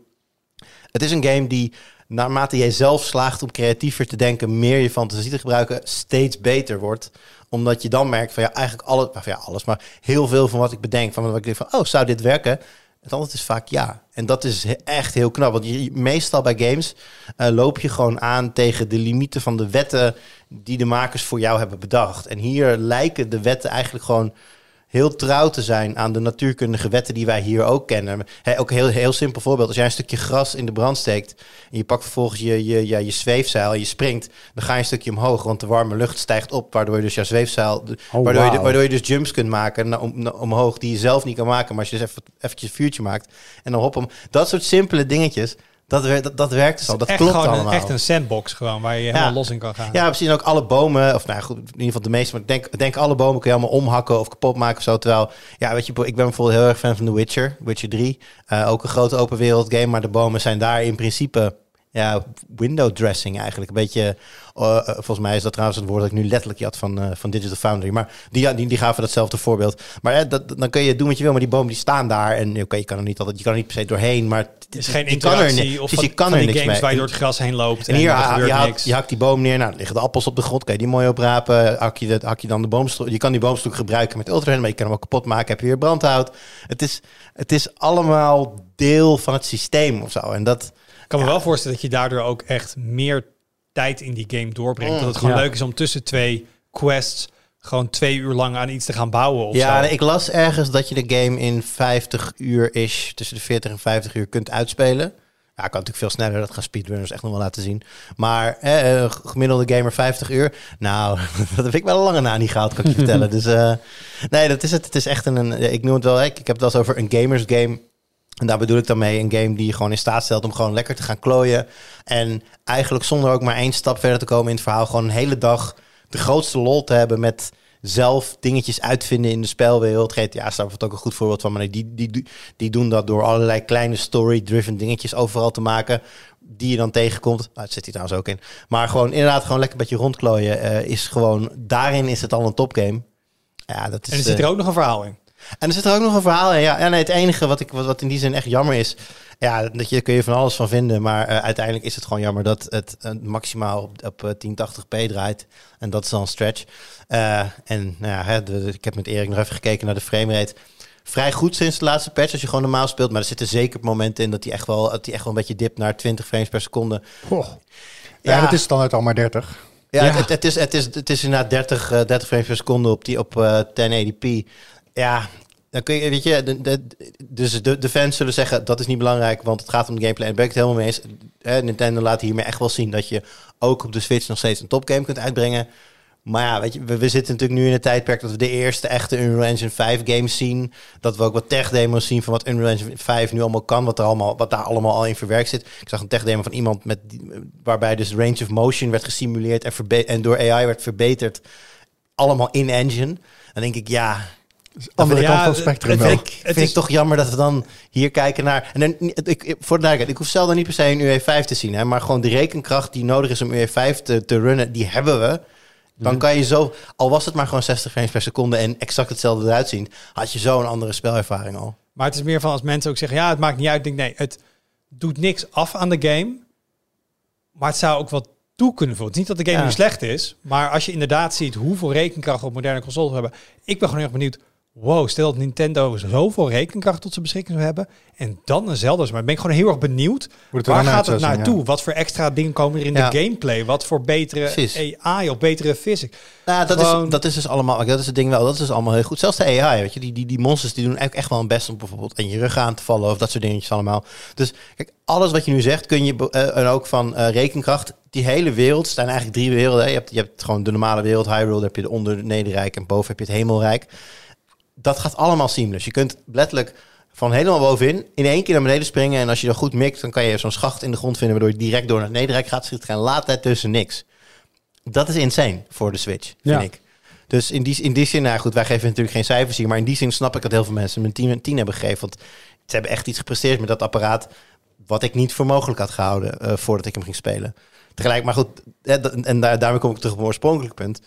Het is een game die, naarmate jij zelf slaagt om creatiever te denken, meer je fantasie te gebruiken, steeds beter wordt. Omdat je dan merkt van ja, eigenlijk alles, of ja, alles, maar heel veel van wat ik bedenk, van wat ik denk van, oh, zou dit werken? Het antwoord is vaak ja. En dat is echt heel knap. Want je, meestal bij games uh, loop je gewoon aan tegen de limieten van de wetten die de makers voor jou hebben bedacht. En hier lijken de wetten eigenlijk gewoon heel trouw te zijn aan de natuurkundige wetten die wij hier ook kennen. He, ook een heel, heel simpel voorbeeld. Als jij een stukje gras in de brand steekt en je pakt vervolgens je, je, je, je zweefzeil en je springt, dan ga je een stukje omhoog, want de warme lucht stijgt op, waardoor je dus jouw zweefzeil, Oh, waardoor, wow. je, waardoor je dus jumps kunt maken naar, om, naar, omhoog die je zelf niet kan maken. Maar als je dus even eventjes een vuurtje maakt en dan hop hem. Dat soort simpele dingetjes, dat, wer, dat, dat werkt dus al. Dat echt klopt gewoon allemaal. Een, echt een sandbox gewoon, waar je helemaal Ja. los in kan gaan. Ja, precies. En ook alle bomen, of nou goed, in ieder geval de meeste, maar ik denk, ik denk alle bomen kun je allemaal omhakken of kapot maken of zo. Terwijl, ja, weet je, ik ben bijvoorbeeld heel erg fan van The Witcher, Witcher drie. Uh, ook een grote open wereld game, maar de bomen zijn daar in principe, ja, window dressing eigenlijk. Een beetje, uh, uh, volgens mij is dat trouwens het woord dat ik nu letterlijk had van, uh, van Digital Foundry. Maar die, die, die gaven datzelfde voorbeeld. Maar uh, dat, dan kun je doen wat je wil, maar die bomen die staan daar. En oké, okay, je kan er niet altijd, je kan er niet per se doorheen, maar Het is geen je kan er, interactie of precies, van, je kan van er die niks games mee. waar je door het gras heen loopt. En hier, er ha, gebeurt je, hakt, niks. je hakt die boom neer. Nou, liggen de appels op de grond. Kan je die mooi oprapen. Hak je, de, hak je dan de boomstok. Je kan die boomstok gebruiken met ultrahen, maar je kan hem ook kapot maken. Heb je weer brandhout. Het is, het is allemaal deel van het systeem of zo. En dat, Ik kan me ja. wel voorstellen dat je daardoor ook echt meer tijd in die game doorbrengt. Mm, dat het gewoon ja. leuk is om tussen twee quests gewoon twee uur lang aan iets te gaan bouwen of ja, zo. ik las ergens dat je de game in vijftig uur is, tussen de veertig en vijftig uur kunt uitspelen. Ja, kan natuurlijk veel sneller. Dat gaan speedrunners echt nog wel laten zien. Maar eh, eh, gemiddelde gamer vijftig uur. Nou, dat heb ik wel lange na niet gehaald, kan ik je vertellen. Dus uh, nee, dat is het. Het is echt een, een ik noem het wel, ik, ik heb het wel eens over een gamers game. En daar bedoel ik dan mee een game die je gewoon in staat stelt om gewoon lekker te gaan klooien. En eigenlijk zonder ook maar één stap verder te komen in het verhaal, gewoon een hele dag de grootste lol te hebben met zelf dingetjes uitvinden in de spelwereld. G T A is daar bijvoorbeeld ook een goed voorbeeld van. Maar die, die, die, die doen dat door allerlei kleine story-driven dingetjes overal te maken, die je dan tegenkomt. Nou, dat zit hier trouwens ook in. Maar gewoon inderdaad gewoon lekker een beetje rondklooien. Uh, is gewoon, daarin is het al een topgame. Ja, dat is, en er zit er ook nog een verhaal in. En er zit er ook nog een verhaal in. Ja, ja nee, het enige wat, ik, wat, wat in die zin echt jammer is, ja, dat je, daar kun je van alles van vinden. Maar uh, uiteindelijk is het gewoon jammer dat het uh, maximaal op, op uh, tien tachtig p draait. En dat is dan een stretch. Uh, en nou ja, hè, de, de, ik heb met Erik nog even gekeken naar de framerate. Vrij goed sinds de laatste patch als je gewoon normaal speelt. Maar er zitten zeker momenten in dat die echt wel, dat die echt wel een beetje dipt naar twintig frames per seconde. Oh. Ja, ja, dat is standaard al maar dertig. Ja, Ja. Het, het, is, het, is, het is inderdaad dertig, uh, dertig frames per seconde op, die, op uh, tien eighty p. Ja, dan kun je, weet je, de, de, dus de, de fans zullen zeggen dat is niet belangrijk, want het gaat om de gameplay. En daar ben ik het helemaal mee eens. Eh, Nintendo laat hiermee echt wel zien dat je ook op de Switch nog steeds een topgame kunt uitbrengen. Maar ja, weet je, we, we zitten natuurlijk nu in het tijdperk dat we de eerste echte Unreal Engine vijf games zien. Dat we ook wat tech demo's zien van wat Unreal Engine vijf nu allemaal kan, wat, er allemaal, wat daar allemaal al in verwerkt zit. Ik zag een tech demo van iemand met die, waarbij dus range of motion werd gesimuleerd en, verbe- en door A I werd verbeterd. Allemaal in engine. Dan denk ik, ja, Andere Ja, kant van het het- spectrum het- wel. vind het- ik, het vind is- ik toch jammer dat we dan hier kijken naar. En dan, ik, ik, voor de duidelijkheid, ik hoef zelf dan niet per se een U E vijf te zien, hè, maar gewoon de rekenkracht die nodig is om U E vijf te, te runnen, die hebben we. Dan kan je zo, al was het maar gewoon zestig frames per seconde en exact hetzelfde eruit zien, had je zo een andere spelervaring al. Maar het is meer van als mensen ook zeggen, ja, het maakt niet uit. Ik denk, nee, het doet niks af aan de game. Maar het zou ook wat toe kunnen voegen. Het is niet dat de game Ja. nu slecht is. Maar als je inderdaad ziet hoeveel rekenkracht op moderne consoles we hebben. Ik ben gewoon erg benieuwd. Wow, stel dat Nintendo zoveel rekenkracht tot zijn beschikking zou hebben. En dan een Zelda. Maar ben ik gewoon heel erg benieuwd. Hoe het er Waar dan gaat uit het zou zien, naartoe? ja. Wat voor extra dingen komen er in Ja. de gameplay? Wat voor betere Precies. A I of betere physics? Nou, dat, Gewoon- is, dat is dus allemaal, dat is het ding wel, dat is dus allemaal heel goed. Zelfs de A I, weet je, die, die, die monsters die doen echt, echt wel een best om bijvoorbeeld in je rug aan te vallen of dat soort dingetjes allemaal. Dus kijk, alles wat je nu zegt kun je, uh, en ook van uh, rekenkracht, die hele wereld, er zijn eigenlijk drie werelden. Hè. Je hebt, je hebt gewoon de normale wereld, Hyrule, dan heb je de onder, de nederrijk en boven heb je het hemelrijk. Dat gaat allemaal seamless. Je kunt letterlijk van helemaal bovenin in één keer naar beneden springen. En als je dan goed mikt, dan kan je zo'n schacht in de grond vinden, waardoor je direct door naar het nederrijk gaat. Er zit geen laadtijd tussen, niks. Dat is insane voor de Switch, vind Ja. ik. Dus in die, in die zin, nou goed, wij geven natuurlijk geen cijfers hier, maar in die zin snap ik dat heel veel mensen een tien en tien hebben gegeven. Want ze hebben echt iets gepresteerd met dat apparaat wat ik niet voor mogelijk had gehouden uh, voordat ik hem ging spelen. Tegelijk, maar goed, hè, dat- en daar, daarmee kom ik terug op mijn oorspronkelijke punt.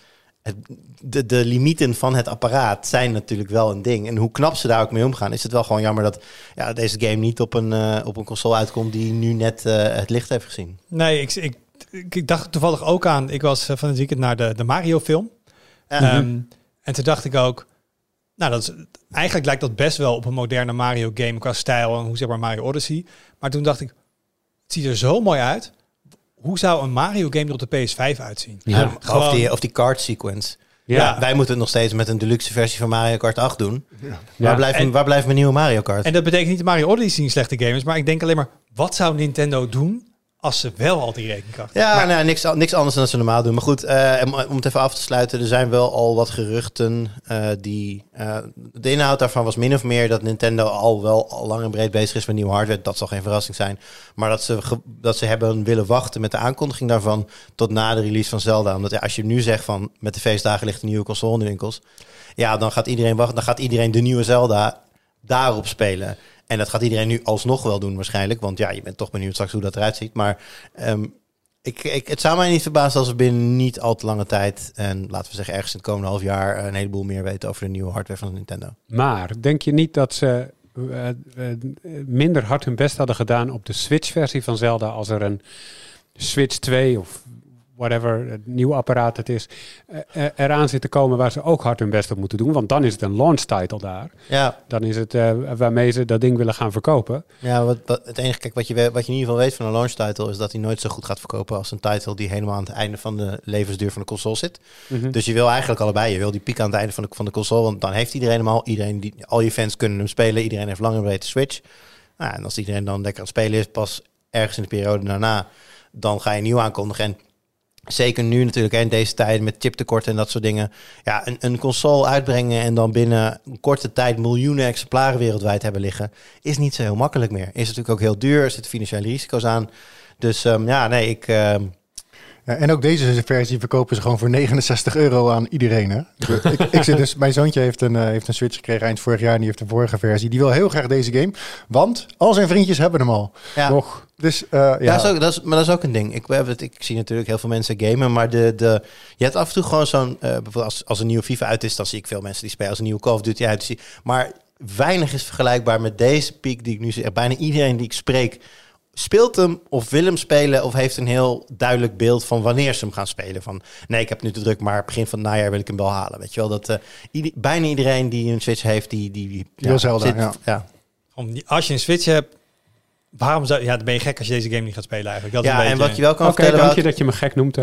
het, de, de limieten van het apparaat zijn natuurlijk wel een ding. En hoe knap ze daar ook mee omgaan, is het wel gewoon jammer dat ja, deze game niet op een, uh, op een console uitkomt die nu net uh, het licht heeft gezien. Nee, ik, ik, ik dacht toevallig ook aan, ik was van het weekend naar de, de Mario film. Ja. Um, en toen dacht ik ook, nou, dat is, eigenlijk lijkt dat best wel op een moderne Mario game qua stijl en hoe zeg maar Mario Odyssey. Maar toen dacht ik, het ziet er zo mooi uit. Hoe zou een Mario game er op de P S vijf uitzien? Ja, Ja, gewoon, of, die, of die kart sequence. Ja. ja, wij moeten het nog steeds met een deluxe versie van Mario Kart acht doen. Ja. Waar, ja. blijft, En, waar blijft mijn nieuwe Mario Kart? En dat betekent niet dat Mario Odyssey een slechte game is, maar ik denk alleen maar, wat zou Nintendo doen als ze wel al die rekenkracht Ja, maar, nou, niks, niks anders dan dat ze normaal doen. Maar goed, uh, om het even af te sluiten. Er zijn wel al wat geruchten uh, die... Uh, de inhoud daarvan was min of meer dat Nintendo al wel al lang en breed bezig is met nieuwe hardware. Dat zal geen verrassing zijn. Maar dat ze, ge, dat ze hebben willen wachten met de aankondiging daarvan tot na de release van Zelda. Omdat ja, als je nu zegt van met de feestdagen ligt een nieuwe console in de winkels. Ja, dan gaat iedereen wachten. Dan gaat iedereen de nieuwe Zelda daarop spelen. En dat gaat iedereen nu alsnog wel doen waarschijnlijk. Want ja, je bent toch benieuwd straks hoe dat eruit ziet. Maar um, ik, ik, het zou mij niet verbazen als we binnen niet al te lange tijd... en laten we zeggen ergens in het komende half jaar... een heleboel meer weten over de nieuwe hardware van Nintendo. Maar denk je niet dat ze uh, uh, minder hard hun best hadden gedaan... op de Switch-versie van Zelda als er een Switch twee of... whatever, het nieuw apparaat het is, uh, eraan zit te komen waar ze ook hard hun best op moeten doen. Want dan is het een launch title daar. Ja. Dan is het uh, waarmee ze dat ding willen gaan verkopen. Ja, wat, wat, het enige, kijk, wat je, wat je in ieder geval weet van een launch title is dat hij nooit zo goed gaat verkopen als een title die helemaal aan het einde van de levensduur van de console zit. Mm-hmm. Dus je wil eigenlijk allebei. Je wil die piek aan het einde van de, van de console, want dan heeft iedereen hem al. Iedereen die, al je fans kunnen hem spelen. Iedereen heeft lang en breed de Switch. Nou, en als iedereen dan lekker aan het spelen is, pas ergens in de periode daarna, dan ga je nieuw aankondigen. En zeker nu natuurlijk, hè, in deze tijd met chiptekorten en dat soort dingen. Ja, een, een console uitbrengen en dan binnen een korte tijd miljoenen exemplaren wereldwijd hebben liggen, is niet zo heel makkelijk meer. Is natuurlijk ook heel duur, er zitten financiële risico's aan. Dus um, ja, nee, ik... Uh, Ja, en ook deze versie verkopen ze gewoon voor negenenzestig euro aan iedereen. Hè? ik, ik zit dus, mijn zoontje heeft een, uh, heeft een Switch gekregen eind vorig jaar en die heeft de vorige versie. Die wil heel graag deze game, want al zijn vriendjes hebben hem al. Ja. Nog. Dus, uh, ja. Ja, dat is ook, dat is, maar dat is ook een ding. Ik, het, ik zie natuurlijk heel veel mensen gamen, maar de, de, je hebt af en toe gewoon zo'n... Uh, bijvoorbeeld als, als een nieuwe FIFA uit is, dan zie ik veel mensen die spelen als een nieuwe Call of Duty uit is. Maar weinig is vergelijkbaar met deze piek die ik nu zie. Bijna iedereen die ik spreek speelt hem of wil hem spelen of heeft een heel duidelijk beeld van wanneer ze hem gaan spelen. Van nee, ik heb nu te druk, maar begin van het najaar wil ik hem wel halen. Weet je wel, dat uh, ieder, bijna iedereen die een Switch heeft, die... die, die ja, wil Zelda, zit, ja. ja. Om, als je een Switch hebt, waarom zou... Ja, dan ben je gek als je deze game niet gaat spelen eigenlijk. Dat ja, is een en beetje... wat je wel kan Oké, vertellen... dank je Wout, dat je me gek noemt.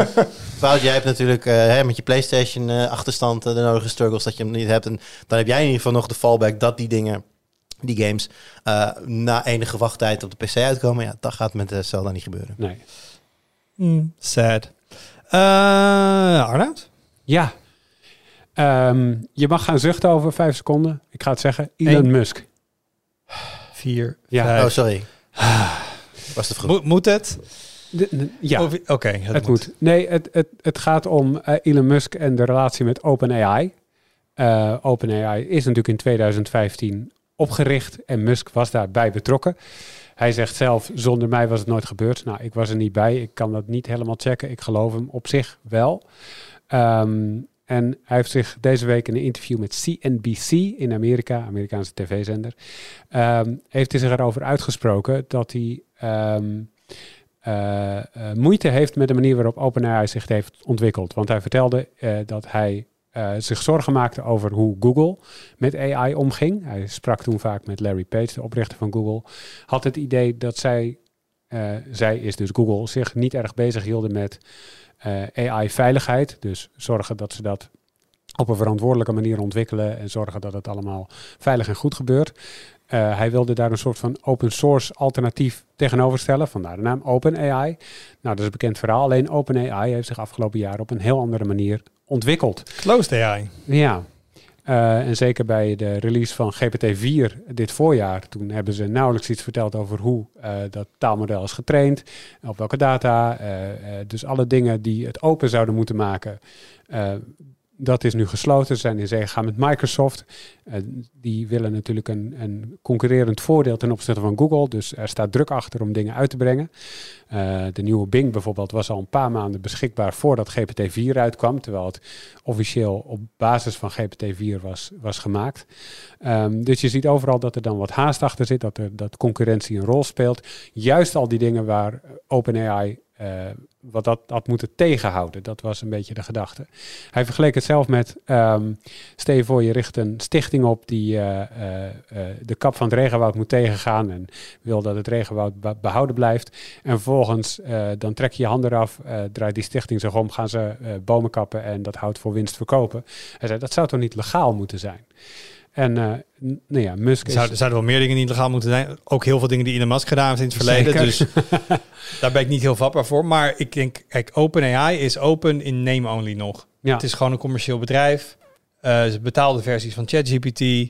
Wout, jij hebt natuurlijk uh, hè, met je PlayStation uh, achterstand uh, de nodige struggles dat je hem niet hebt. En dan heb jij in ieder geval nog de fallback dat die dingen... die games uh, na enige wachttijd op de P C uitkomen. Ja, dat gaat met uh, Zelda niet gebeuren. Nee. Mm, sad. Uh, Arnoud? Ja. Um, je mag gaan zuchten over vijf seconden. Ik ga het zeggen. Elon Eén. Musk. Vier, Ja. vijf. Oh, sorry. Was te vroeg. Mo- moet het? De, de, ja, Oké, okay, het, het moet. moet. Nee, het, het, het gaat om uh, Elon Musk en de relatie met OpenAI. Uh, OpenAI is natuurlijk in tweeduizend vijftien opgericht en Musk was daarbij betrokken. Hij zegt zelf, zonder mij was het nooit gebeurd. Nou, ik was er niet bij. Ik kan dat niet helemaal checken. Ik geloof hem op zich wel. Um, en hij heeft zich deze week in een interview met C N B C in Amerika, Amerikaanse tv-zender, um, heeft hij zich erover uitgesproken dat hij um, uh, uh, moeite heeft met de manier waarop OpenAI zich heeft ontwikkeld. Want hij vertelde uh, dat hij Uh, zich zorgen maakte over hoe Google met A I omging. Hij sprak toen vaak met Larry Page, de oprichter van Google. Had het idee dat zij, uh, zij is dus Google, zich niet erg bezig hielden met uh, A I-veiligheid. Dus zorgen dat ze dat op een verantwoordelijke manier ontwikkelen en zorgen dat het allemaal veilig en goed gebeurt. Uh, hij wilde daar een soort van open source alternatief tegenover stellen. Vandaar de naam OpenAI. Nou, dat is een bekend verhaal. Alleen OpenAI heeft zich afgelopen jaar op een heel andere manier ontwikkeld. Closed A I. Ja. Uh, en zeker bij de release van G P T vier dit voorjaar, toen hebben ze nauwelijks iets verteld over hoe uh, dat taalmodel is getraind, op welke data. Uh, uh, dus alle dingen die het open zouden moeten maken, uh, dat is nu gesloten. Ze zijn in zee gegaan met Microsoft. Uh, die willen natuurlijk een, een concurrerend voordeel ten opzichte van Google. Dus er staat druk achter om dingen uit te brengen. Uh, de nieuwe Bing bijvoorbeeld was al een paar maanden beschikbaar voordat G P T vier uitkwam. Terwijl het officieel op basis van G P T vier was, was gemaakt. Um, dus je ziet overal dat er dan wat haast achter zit. Dat, er, dat concurrentie een rol speelt. Juist al die dingen waar OpenAI Uh, wat dat had moeten tegenhouden. Dat was een beetje de gedachte. Hij vergeleek het zelf met, um, stel je voor je richt een stichting op die uh, uh, uh, de kap van het regenwoud moet tegengaan en wil dat het regenwoud be- behouden blijft. En vervolgens uh, dan trek je je handen eraf, uh, draait die stichting zich om, gaan ze uh, bomen kappen en dat hout voor winst verkopen. Hij zei, dat zou toch niet legaal moeten zijn? En uh, n- nou ja, Musk is... Er zouden wel meer dingen niet legaal moeten zijn. Ook heel veel dingen die Elon Musk gedaan heeft in het verleden. Zeker. Dus daar ben ik niet heel vatbaar voor. Maar ik denk, kijk, OpenAI is open in name only nog. Ja. Het is gewoon een commercieel bedrijf. Uh, ze betaalde versies van ChatGPT. Uh,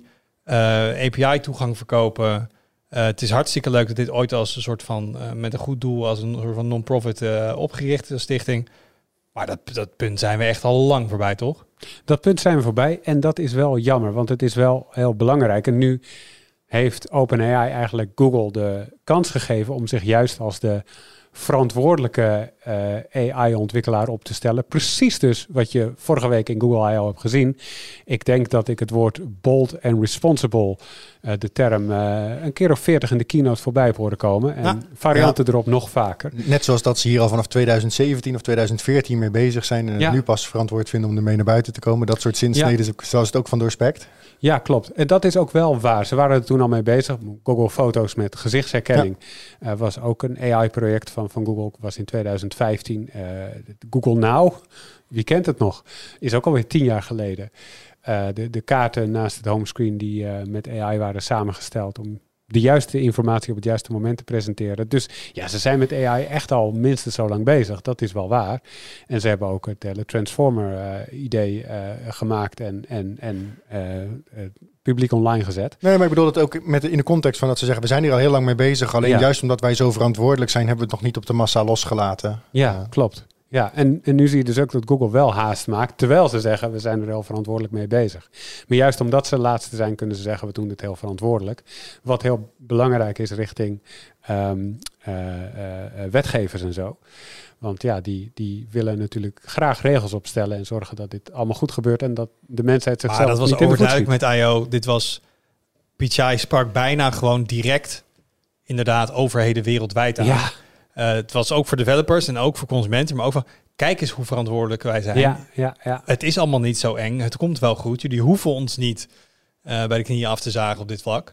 A P I-toegang verkopen. Uh, het is hartstikke leuk dat dit ooit als een soort van... Uh, met een goed doel, als een soort van non-profit uh, opgericht is, stichting. Maar dat, dat punt zijn we echt al lang voorbij, toch? Dat punt zijn we voorbij en dat is wel jammer, want het is wel heel belangrijk. En nu heeft OpenAI eigenlijk Google de kans gegeven om zich juist als de verantwoordelijke uh, A I-ontwikkelaar op te stellen. Precies dus wat je vorige week in Google I O hebt gezien. Ik denk dat ik het woord bold en responsible, uh, de term, uh, een keer of veertig in de keynote voorbij heb horen komen. En ja. varianten ja. erop nog vaker. Net zoals dat ze hier al vanaf twintig zeventien of twintig veertien mee bezig zijn en het ja. nu pas verantwoord vinden om ermee naar buiten te komen. Dat soort zinsneden, ja. zoals het ook van doorspekt. Ja, klopt. En dat is ook wel waar. Ze waren er toen al mee bezig. Google Foto's met gezichtsherkenning ja. uh, was ook een A I-project van, van Google. Was in twintig vijftien. Uh, Google Now, wie kent het nog, is ook alweer tien jaar geleden. Uh, de, de kaarten naast het homescreen die uh, met A I waren samengesteld om de juiste informatie op het juiste moment te presenteren. Dus ja, ze zijn met A I echt al minstens zo lang bezig. Dat is wel waar. En ze hebben ook het hele Transformer-idee uh, uh, gemaakt en, en, en uh, uh, publiek online gezet. Nee, maar ik bedoel het ook met de, in de context van dat ze zeggen, we zijn hier al heel lang mee bezig. Alleen ja. juist omdat wij zo verantwoordelijk zijn, hebben we het nog niet op de massa losgelaten. Ja, uh, klopt. Ja, en, en nu zie je dus ook dat Google wel haast maakt, terwijl ze zeggen, we zijn er heel verantwoordelijk mee bezig. Maar juist omdat ze de laatste zijn, kunnen ze zeggen, we doen het heel verantwoordelijk. Wat heel belangrijk is richting um, uh, uh, wetgevers en zo. Want ja, die, die willen natuurlijk graag regels opstellen en zorgen dat dit allemaal goed gebeurt en dat de mensheid zichzelf maar dat was niet in de voet overduidelijk schiet. met I O. Dit was, Pichai sprak bijna gewoon direct inderdaad overheden wereldwijd aan. Ja. Uh, het was ook voor developers en ook voor consumenten, maar ook van, kijk eens hoe verantwoordelijk wij zijn. Ja, ja, ja. Het is allemaal niet zo eng. Het komt wel goed. Jullie hoeven ons niet uh, bij de knieën af te zagen op dit vlak.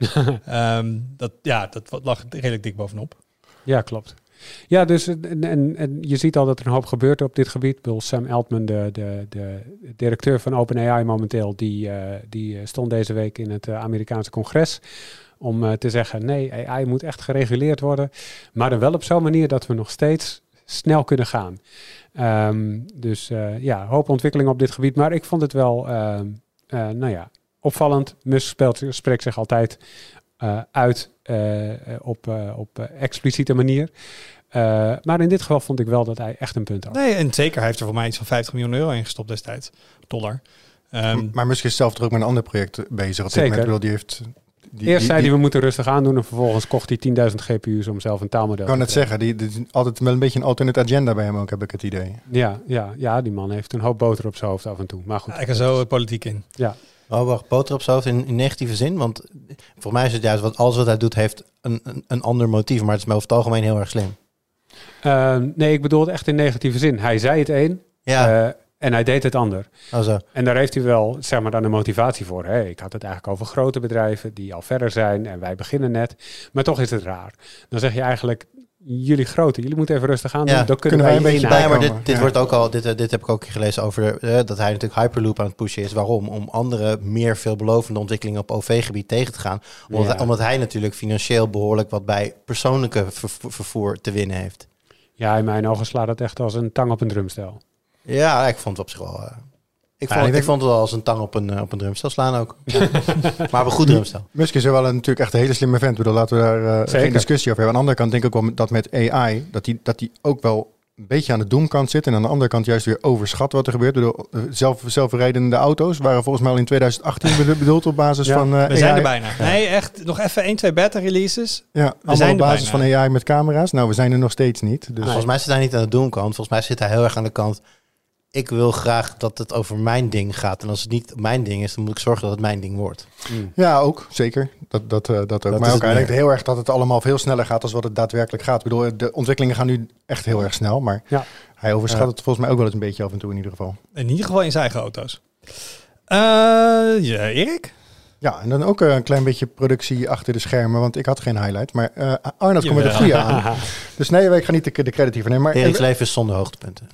um, dat, ja, dat lag redelijk dik bovenop. Ja, klopt. Ja, dus en, en, en je ziet al dat er een hoop gebeurt op dit gebied. Bill Sam Altman, de, de, de directeur van OpenAI momenteel, die, uh, die stond deze week in het uh, Amerikaanse congres om uh, te zeggen, nee, A I moet echt gereguleerd worden, maar dan wel op zo'n manier dat we nog steeds snel kunnen gaan. Um, dus uh, ja, hoop ontwikkeling op dit gebied, maar ik vond het wel, uh, uh, nou ja, opvallend. Musk speelt, spreekt zich altijd uh, uit uh, op, uh, op uh, expliciete manier. Uh, maar in dit geval vond ik wel dat hij echt een punt had. Nee, en zeker, hij heeft er voor mij iets van vijftig miljoen euro in gestopt destijds. Dollar. Um, maar Musk is zelf er ook met een ander project bezig. Op zeker. Dit moment, die heeft... Die, Eerst die, zei die, hij, we moeten rustig aandoen en vervolgens kocht hij tienduizend G P U's om zelf een taalmodel ik kan te net zeggen, die, die is altijd wel een beetje een alternate agenda bij hem ook, heb ik het idee. Ja, ja, ja, die man heeft een hoop boter op zijn hoofd af en toe. Maar goed. Ja, ik kan zo politiek in. Ja. Oh, wacht, boter op zijn hoofd in, in negatieve zin? Want voor mij is het juist, wat alles wat hij doet heeft een, een, een ander motief, maar het is over het algemeen heel erg slim. Uh, nee, ik bedoel het echt in negatieve zin. Hij zei het een ja. uh, en hij deed het ander. Oh, zo. En daar heeft hij wel, zeg maar, dan een motivatie voor. Hey, ik had het eigenlijk over grote bedrijven die al verder zijn en wij beginnen net. Maar toch is het raar. Dan zeg je eigenlijk, jullie grote, jullie moeten even rustig aan doen. Ja, dan kunnen, kunnen wij wij een beetje Ja, maar bijkomen. dit, dit Ja. wordt ook al, dit, dit heb ik ook gelezen over uh, dat hij natuurlijk Hyperloop aan het pushen is. Waarom? Om andere, meer veelbelovende ontwikkelingen op O V-gebied tegen te gaan. Omdat, Ja. hij, omdat hij natuurlijk financieel behoorlijk wat bij persoonlijke vervoer, vervoer te winnen heeft. Ja, in mijn ogen slaat het echt als een tang op een drumstel. Ja, ik vond het op zich wel... Uh, ik, Ja, vond, ik ik denk- vond het wel als een tang op een, uh, op een drumstel slaan ook. Maar op een goed drumstel. Musk is er wel een, natuurlijk echt een hele slimme vent. Ik bedoel, laten we daar uh, Zeker. geen discussie over hebben. Aan de andere kant denk ik ook wel dat met A I, dat die, dat die ook wel een beetje aan de doemkant zit en aan de andere kant juist weer overschat wat er gebeurt. Door zelf, zelfrijdende auto's waren volgens mij al in twintig achttien bedoeld op basis Ja, van uh, We zijn A I. er bijna. Nee, echt nog even één, twee beta releases. Ja, allemaal zijn op er basis bijna. van A I met camera's. Nou, we zijn er nog steeds niet. Dus Volgens mij zit hij niet aan de doemkant. Volgens mij zit hij heel erg aan de kant. Ik wil graag dat het over mijn ding gaat. En als het niet mijn ding is, dan moet ik zorgen dat het mijn ding wordt. ja, ook zeker. Dat, dat, uh, dat ook. Dat is maar ook het hij meer. denkt heel erg dat het allemaal veel sneller gaat dan wat het daadwerkelijk gaat. Ik bedoel, de ontwikkelingen gaan nu echt heel erg snel. Maar Ja. hij overschat Ja. het volgens mij ook wel eens een beetje af en toe in ieder geval. In ieder geval in zijn eigen auto's. Uh, ja, Erik? Ja, en dan ook uh, een klein beetje productie achter de schermen, want ik had geen highlight. Maar uh, Arnold komt met een Jawel. goede aan. Dus nee, ik ga niet de, de credit hiervan nemen. Maar Erik's leven is zonder hoogtepunten.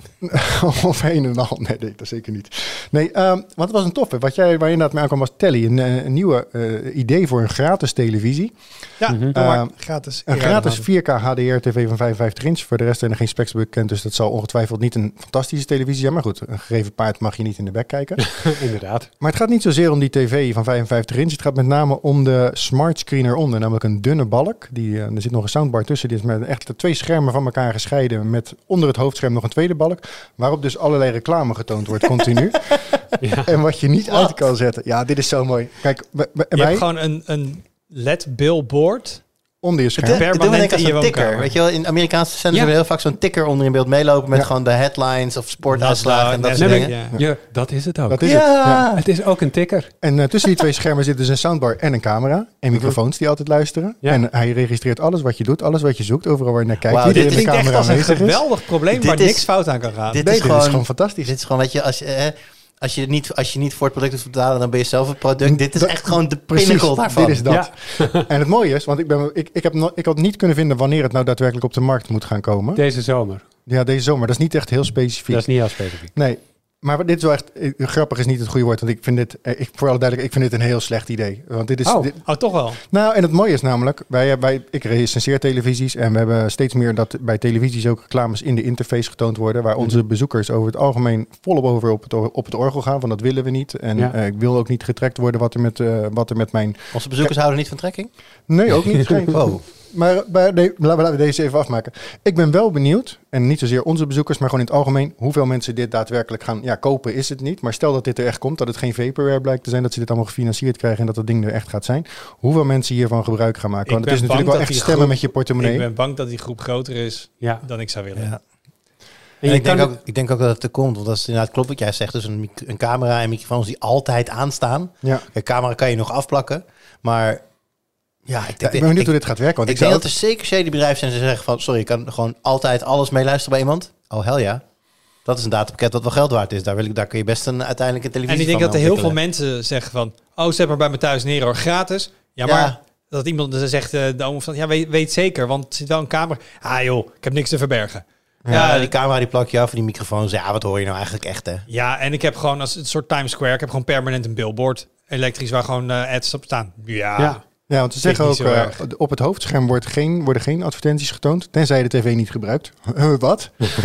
of een en al. Nee, nee, dat zeker niet. Nee, um, want het was een toffe. Wat jij, waar je inderdaad mee aankwam was Telly. Een, uh, een nieuwe uh, idee voor een gratis televisie. Ja, Mhm. doe maar. Uh, gratis. Een gratis vier K H D R tv van vijfenvijftig inch. Voor de rest zijn er geen specs bekend, dus dat zal ongetwijfeld niet een fantastische televisie zijn. Maar goed, een gegeven paard mag je niet in de bek kijken. Inderdaad. Maar het gaat niet zozeer om die tv van vijfenvijftig inch. Het gaat met name om de smart screen eronder. Namelijk een dunne balk. Die, uh, er zit nog een soundbar tussen. Die is met echt twee schermen van elkaar gescheiden. Met onder het hoofdscherm nog een tweede balk. Waarop dus allerlei reclame getoond wordt continu. Ja. En wat je niet Wat? uit kan zetten. Ja, dit is zo mooi. Kijk, bij, bij, Je bij- hebt gewoon een, een L E D billboard. onder je Het scherm. doet me permanent denken aan in je zo'n ticker. woonkamer. Weet je wel, in Amerikaanse zenders Ja. hebben heel vaak zo'n ticker onder in beeld meelopen met Ja. gewoon de headlines of sportuitslagen en dat Net soort zo, dingen. ja. Ja, dat is het ook. Dat is Ja. het. Ja. Het is ook een ticker. En uh, tussen die twee schermen zit dus een soundbar en een camera. En microfoons die altijd luisteren. Ja. En hij registreert alles wat je doet, alles wat je zoekt, overal waar je naar kijkt. Wauw, wie er dit in de Klinkt echt camera als een aanwezig is. geweldig probleem Dit waar is- niks fout aan kan gaan. Dit Nee, is dit gewoon, is gewoon fantastisch. dit is gewoon, weet je, als je, eh, als je niet, als je niet voor het product hoeft te betalen, dan ben je zelf het product. Dit is Dat- echt gewoon de Precies, pinnacle daarvan. dit is dat. Ja. En het mooie is, want ik, ben, ik, ik, heb no- ik had niet kunnen vinden wanneer het nou daadwerkelijk op de markt moet gaan komen. Deze zomer. Ja, deze zomer. Dat is niet echt heel specifiek. Dat is niet heel specifiek. Nee, maar wat- dit is wel echt... eh, Grappig is niet het goede woord, want ik vind dit... eh, Ik, voor alle duidelijkheid, ik vind dit een heel slecht idee. Want dit is... Oh. dit- Oh, toch wel? nou, en het mooie is namelijk, wij, wij, ik recenseer televisies en we hebben steeds meer dat bij televisies ook reclames in de interface getoond worden, waar onze bezoekers over het algemeen volop over op het, or- op het orgel gaan, van dat willen we niet. En Ja. eh, ik wil ook niet getrackt worden wat er met, eh, wat er met mijn... Onze bezoekers houden niet van trekking. Nee, ook niet. Geen- Wow. Maar bij, nee, laten we deze even afmaken. Ik ben wel benieuwd, en niet zozeer onze bezoekers, maar gewoon in het algemeen, hoeveel mensen dit daadwerkelijk gaan... Ja, kopen is het niet, maar stel dat dit er echt komt, dat het geen vaporware blijkt te zijn, dat ze dit allemaal gefinancierd krijgen en dat dat ding er echt gaat zijn. Hoeveel mensen hiervan gebruik gaan maken? Ik Want het ben is natuurlijk bang wel dat echt die stemmen groep- met je portemonnee. Ik ben bang dat die groep groter is Ja. dan ik zou willen. Ja. En En je ik, denk kan ook, ik denk ook dat het er komt, want dat is inderdaad klopt wat jij zegt. Dus een, mic- een camera en microfoons die altijd aanstaan. Ja. De camera kan je nog afplakken, maar ja, ik Ja, denk, ik ben benieuwd ik, hoe dit gaat werken. Want ik ik, denk zou dat er zeker shady bedrijven zijn die zeggen van, sorry, ik kan gewoon altijd alles meeluisteren bij iemand. Oh, hell ja. Dat is een datapakket dat wel geld waard is. Daar, wil ik, daar kun je best een, uiteindelijk een En televisie ik denk van dat er heel veel ontwikkelen. mensen zeggen van... Oh, zet maar bij me thuis neer hoor, gratis. Ja, maar Ja. dat iemand dus zegt, uh, de oom van... Ja, weet, weet zeker, want er zit wel een camera. Ah joh, ik heb niks te verbergen. Ja, Ja, die camera die plak je af en die microfoons. Ja, wat hoor je nou eigenlijk echt, hè? Ja, en ik heb gewoon als een soort Times Square... Ik heb gewoon permanent een billboard. Elektrisch, waar gewoon uh, ads op staan. Ja, Ja. ja, want ze Vind zeggen ik ook, niet zo eh, erg. op het hoofdscherm wordt geen, worden geen advertenties getoond, tenzij je de tv niet gebruikt. Huh, wat?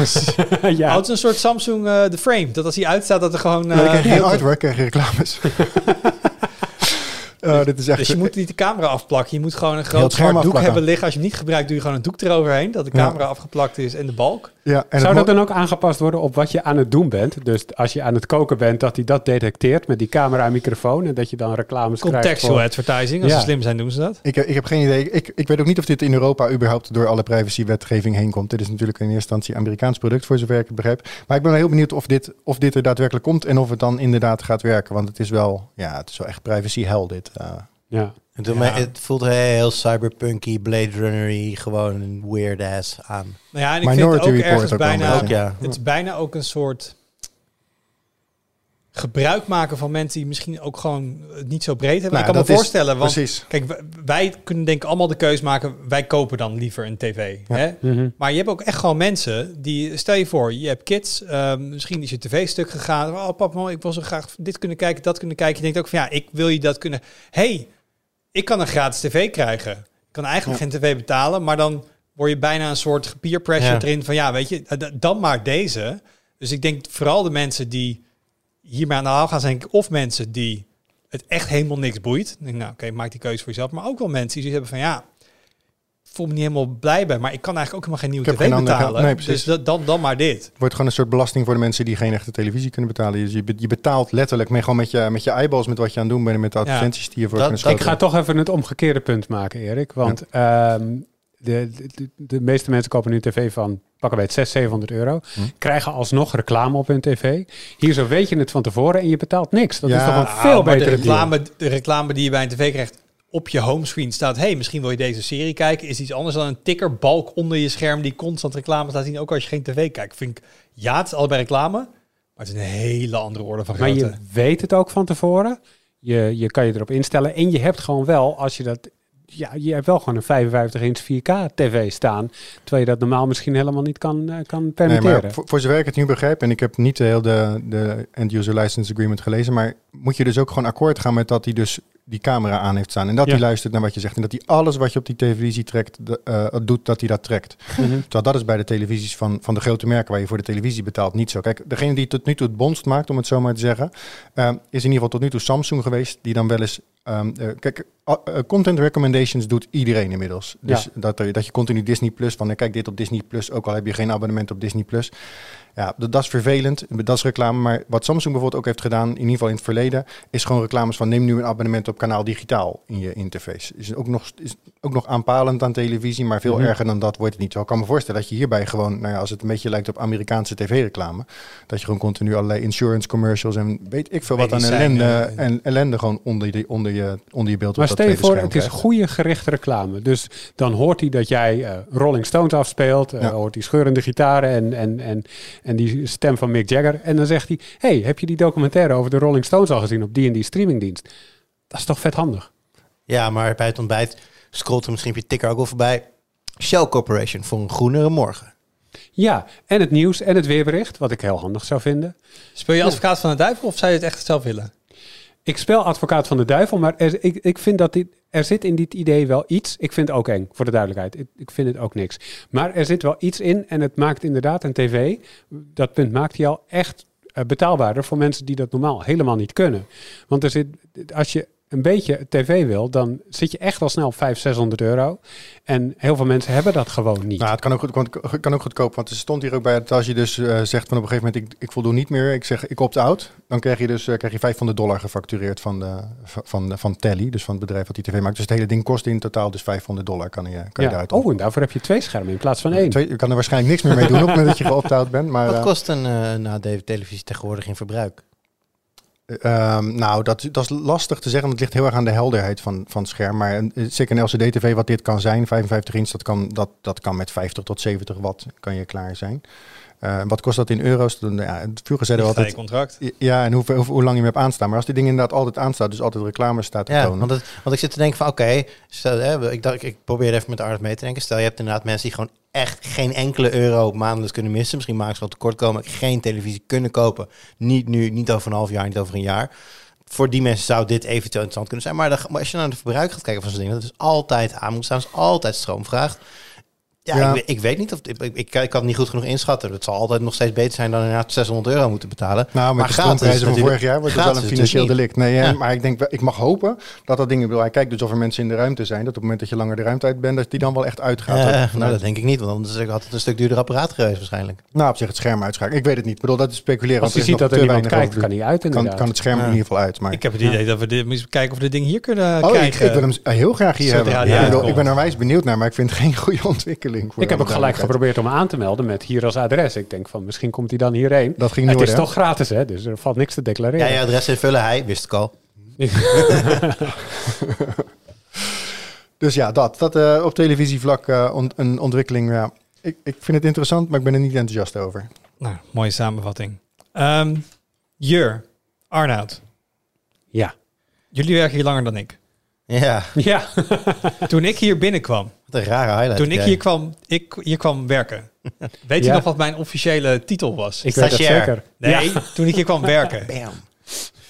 ja. Oh, het is een soort Samsung uh, The Frame. Dat als hij uitstaat, dat er gewoon... Uh, Uh, krijg je geen artwork, krijg je reclames. Uh, dit is echt... Dus je moet niet de camera afplakken. Je moet gewoon een Heel groot het scherm zwart doek afplakken. hebben liggen. Als je hem niet gebruikt, doe je gewoon een doek eroverheen. Dat de Ja. camera afgeplakt is en de balk. ja, en Zou het dat mo- dan ook aangepast worden op wat je aan het doen bent? Dus als je aan het koken bent, dat hij dat detecteert met die camera en microfoon en dat je dan reclames krijgt Contextual voor... advertising. Als Ja. ze slim zijn, doen ze dat. Ik, ik heb geen idee. Ik, ik weet ook niet of dit in Europa überhaupt door alle privacywetgeving heen komt. Dit is natuurlijk in eerste instantie een Amerikaans product, voor zover ik het begrijp. Maar ik ben wel heel benieuwd of dit, of dit er daadwerkelijk komt en of het dan inderdaad gaat werken. Want het is wel, ja, het is wel echt privacy hell dit. Uh, Ja. Het, doet Ja. mij- het voelt heel cyberpunky, Blade Runner-y, gewoon een weird ass aan. Nou ja, en ik Minority vind het ook Report ergens ook wel een bijna... beetje. Ook ja. Het is bijna ook een soort gebruik maken van mensen die misschien ook gewoon het niet zo breed hebben. Nou, ik kan me dat is- voorstellen, want precies. kijk, w- wij kunnen denk ik allemaal de keus maken, wij kopen dan liever een tv. Ja. Hè? Mhm. Maar je hebt ook echt gewoon mensen die, stel je voor, je hebt kids, ehm, misschien is je tv stuk gegaan. Oh papa, mama, ik wil zo graag dit kunnen kijken, dat kunnen kijken. Je denkt ook van ja, ik wil je dat kunnen. Hey, ik kan een gratis tv krijgen. Ik kan eigenlijk geen tv betalen, maar dan word je bijna een soort peer pressure Ja. erin van ja, weet je, d- dan maar deze. Dus ik denk vooral de mensen die hiermee aan de haal gaan zijn, of mensen die het echt helemaal niks boeit. Ik denk, nou oké, maak die keuze voor jezelf. Maar ook wel mensen die hebben van ja, voel me niet helemaal blij bij. Maar ik kan eigenlijk ook helemaal geen nieuwe Ik heb tv geen andere betalen. geld. Nee, precies. Dus dat, dan, dan maar dit. Het wordt gewoon een soort belasting voor de mensen die geen echte televisie kunnen betalen. Dus je, be- je betaalt letterlijk mee, gewoon met je, met je eyeballs, met wat je aan het doen bent en met de advertenties die je voor Dat- kunnen dat- Ik schoten. ga toch even het omgekeerde punt maken, Erik. Want ehm, de, de, de meeste mensen kopen nu een tv van pakken bij het zeshonderd, zevenhonderd euro. Hm. Krijgen alsnog reclame op hun tv. Hier zo weet je het van tevoren en je betaalt niks. Dat Ja, is toch een Nou, veel maar betere de deal. reclame, de reclame die je bij een tv krijgt op je homescreen staat... hey, misschien wil je deze serie kijken. Is iets anders dan een tikkerbalk onder je scherm... die constant reclame laat zien, ook als je geen tv kijkt. Vind ik, ja, het is allebei reclame... maar het is een hele andere orde van Maar grootte. je weet het ook van tevoren. Je, je kan je erop instellen. En je hebt gewoon wel, als je dat... Ja, je hebt wel gewoon een vijfenvijftig inch vier K tv staan. Terwijl je dat normaal misschien helemaal niet kan, uh, kan Nee, permitteren. maar voor, voor zover ik het nu begrijp, en ik heb niet de heel de, de end-user license agreement gelezen, maar moet je dus ook gewoon akkoord gaan met dat hij dus die camera aan heeft staan. En dat Ja. hij luistert naar wat je zegt. En dat hij alles wat je op die televisie trekt, de, uh, doet, dat hij dat trekt. Mhm. Terwijl dat is bij de televisies van, van de grote merken waar je voor de televisie betaalt niet zo. Kijk, degene die tot nu toe het bonst maakt, om het zo maar te zeggen, uh, is in ieder geval tot nu toe Samsung geweest, die dan wel eens... Um, uh, kijk, uh, uh, content recommendations doet iedereen inmiddels. Dus Ja. dat, er- dat je continu Disney Plus, van uh, kijk dit op Disney Plus, ook al heb je geen abonnement op Disney Plus. Ja, dat, dat is vervelend, dat is reclame. Maar wat Samsung bijvoorbeeld ook heeft gedaan, in ieder geval in het verleden, is gewoon reclames van neem nu een abonnement op kanaal digitaal in je interface. Is ook nog, is ook nog aanpalend aan televisie, maar veel Mhm. erger dan dat wordt het niet. Zo, ik kan me voorstellen dat je hierbij gewoon, nou ja, als het een beetje lijkt op Amerikaanse tv-reclame, dat je gewoon continu allerlei insurance commercials en weet ik veel wat aan Medicijnen. ellende, en ellende gewoon onder, je onder, je, onder je beeld Maar op dat stel je tweede voor, scherm het is krijgt. goede gerichte reclame. Dus dan hoort hij dat jij eh, Rolling Stones afspeelt. eh, Ja. Hoort hij scheurende gitaren en, en, en, en die stem van Mick Jagger. En dan zegt hij, hey, heb je die documentaire over de Rolling Stones al gezien op die en die streamingdienst? Dat is toch vet handig? Ja, maar bij het ontbijt scrolt er misschien op je tikker ook wel voorbij. Shell Corporation voor een groenere morgen. Ja, en het nieuws en het weerbericht, wat ik heel handig zou vinden. Speel je advocaat van de duivel of zou je het echt zelf willen? Ik speel advocaat van de duivel, maar er, ik, ik vind dat dit, er zit in dit idee wel iets. Ik vind het ook eng, voor de duidelijkheid. Ik, ik vind het ook niks. Maar er zit wel iets in en het maakt inderdaad een tv. Dat punt maakt hij al echt uh, betaalbaarder voor mensen die dat normaal helemaal niet kunnen. Want er zit, als je een beetje tv wil, dan zit je echt al snel op vijfhonderd, zeshonderd euro. En heel veel mensen hebben dat gewoon niet. Nou, het kan ook, goed, kan ook goedkoop, want er stond hier ook bij dat als je dus uh, zegt van op een gegeven moment ik, ik voldoe niet meer, ik zeg ik opt-out, dan krijg je dus uh, krijg je vijfhonderd dollar gefactureerd van, de, van, van Telly, dus van het bedrijf wat die tv maakt. Dus het hele ding kost in totaal dus vijfhonderd dollar kan je, kan je Ja. daaruit Oh, en daarvoor heb je twee schermen in plaats van één. Twee, je kan er waarschijnlijk niks meer mee doen op het moment dat je geopt-out bent. Maar, Wat uh, kost een uh, nou, de televisie tegenwoordig in verbruik? Um, nou, dat, dat is lastig te zeggen, want het ligt heel erg aan de helderheid van, van het scherm. Maar uh, zeker een L C D-tv wat dit kan zijn, vijfenvijftig inch, dat kan, dat, dat kan met vijftig tot zeventig watt kan je klaar zijn. Uh, wat kost dat in euro's? Dan, ja, vroeger zeiden we Ligt aan je altijd... contract. Ja, en hoe, hoe, hoe lang je hem hebt aanstaan. Maar als die ding inderdaad altijd aanstaat, dus altijd reclame staat te Ja, tonen. want, het, want ik zit te denken van oké, okay, ik, dacht, ik probeer even met Arnold mee te denken. Stel je hebt inderdaad mensen die gewoon echt geen enkele euro maandelijks kunnen missen. Misschien maken ze wel tekort komen, geen televisie kunnen kopen. Niet nu, niet over een half jaar, niet over een jaar. Voor die mensen zou dit eventueel interessant kunnen zijn. Maar, de, maar als je naar de verbruik gaat kijken van zo'n ding, dat is altijd aan moet staan, is altijd stroom vraagt. Ja, Ja. Ik, ik weet niet of ik, ik, ik kan het niet goed genoeg inschatten. Het zal altijd nog steeds beter zijn dan inderdaad zeshonderd euro moeten betalen. Nou, met maar de gratis stroomprijzen van natuurlijk- vorig jaar wordt het wel een gratis financieel natuurlijk delict. Nee, hè, Ja. maar ik denk, wel- ik mag hopen dat dat ding, ik bedoel, hij kijkt dus of er mensen in de ruimte zijn, dat op het moment dat je langer de ruimte uit bent, dat die dan wel echt uitgaat. Eh, Dat- nou, dat denk ik niet, want anders is het altijd een stuk duurder apparaat geweest waarschijnlijk. Nou, op zich het scherm uitschakelen. Ik weet het niet. Ik bedoel, dat is speculeren. Als je want ziet er dat is er nog niemand te kijkt, weinig kan hij uit over- inderdaad. kan, kan het scherm Ja. in ieder geval uit. Maar Ik heb het idee dat we dit moeten kijken of we dit ding hier kunnen oh, ik, krijgen. ik wil hem heel graag hier Zodra hebben. die Ik, bedoel, uitkomt. ik ben er wijs benieuwd naar, maar ik vind het geen goede ontwikkeling. Voor Ik heb alle ook gelijk duidelijkheid. geprobeerd om me aan te melden met hier als adres. Ik denk van, misschien komt hij dan hierheen. Dat ging niet Het is worden, toch gratis, hè? Dus er valt niks te Ja, declareren. je adres invullen, hij wist ik al. Dus ja, dat. dat uh, op televisievlak uh, ont, een ontwikkeling. Ja. Ik, ik vind het interessant, maar ik ben er niet enthousiast over. Nou, mooie samenvatting. Um, Jur, Arnoud, Ja. jullie werken hier langer dan ik. Ja, Ja. Toen ik hier binnenkwam, wat een rare highlight. toen ik jij. hier kwam, ik hier kwam werken. Weet Ja. je nog wat mijn officiële titel was? Ik weet dat Stagiair. zeker. Nee, Ja. toen ik hier kwam werken. Bam.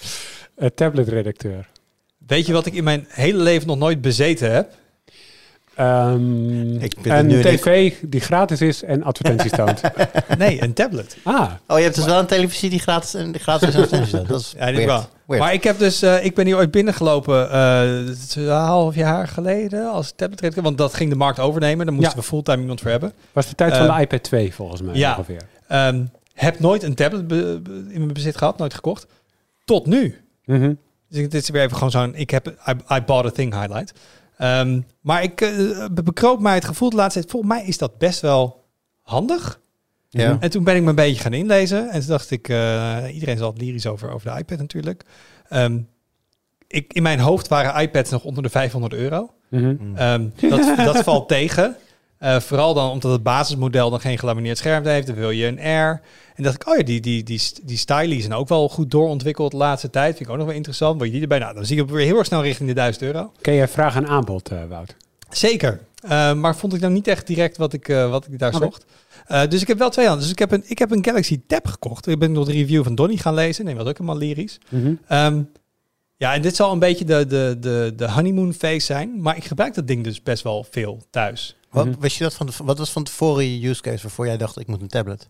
Uh, tabletredacteur. Weet je wat ik in mijn hele leven nog nooit bezeten heb? Um, Ik vind het nu een een tv die gratis is en advertenties toont. Nee, een tablet. Ah, Oh, je hebt dus wel een televisie die gratis, en die gratis is. En dat is Ja, dit weird. wel. Weird. Maar ik heb dus, uh, ik ben hier ooit binnengelopen uh, een half jaar geleden als tabletredacteur, want dat ging de markt overnemen. Daar moesten Ja. we fulltime iemand voor hebben. was de tijd Uh, van de iPad twee volgens mij ja. ongeveer. Um, heb nooit een tablet be- be- in mijn bezit gehad, nooit gekocht. Tot nu. Mm-hmm. Dus ik- dit is weer even gewoon zo'n, ik heb, I, I bought a thing highlight. Um, maar ik uh, be- bekroop mij het gevoel de laatste tijd, volgens mij is dat best wel handig. Ja. En toen ben ik me een beetje gaan inlezen. En toen dacht ik, uh, iedereen zal het lyrisch over, over de iPad natuurlijk. Um, ik, in mijn hoofd waren iPads nog onder de vijfhonderd euro. Mm-hmm. Mm. Um, dat, dat valt tegen. Uh, vooral dan omdat het basismodel dan geen gelamineerd scherm heeft. Dan wil je een Air. En dacht ik, oh ja, die, die, die, die stylies zijn ook wel goed doorontwikkeld de laatste tijd. Vind ik ook nog wel interessant. Wil je die erbij? Nou, dan zie je weer heel erg snel richting de duizend euro. Ken je vraag en aanbod, uh, Wout? Zeker. Uh, maar vond ik nou niet echt direct wat ik, uh, wat ik daar Okay. zocht. Uh, dus ik heb wel twee handen. Dus ik heb, een, ik heb een Galaxy Tab gekocht. Ik ben nog de review van Donnie gaan lezen. Nee, wat ook helemaal lyrisch. Mm-hmm. Um, ja, en dit zal een beetje de, de, de, de honeymoon phase zijn. Maar ik gebruik dat ding dus best wel veel thuis. Wat, Mm-hmm. wist je dat van de, wat was van tevoren je use case waarvoor jij dacht, ik moet een tablet?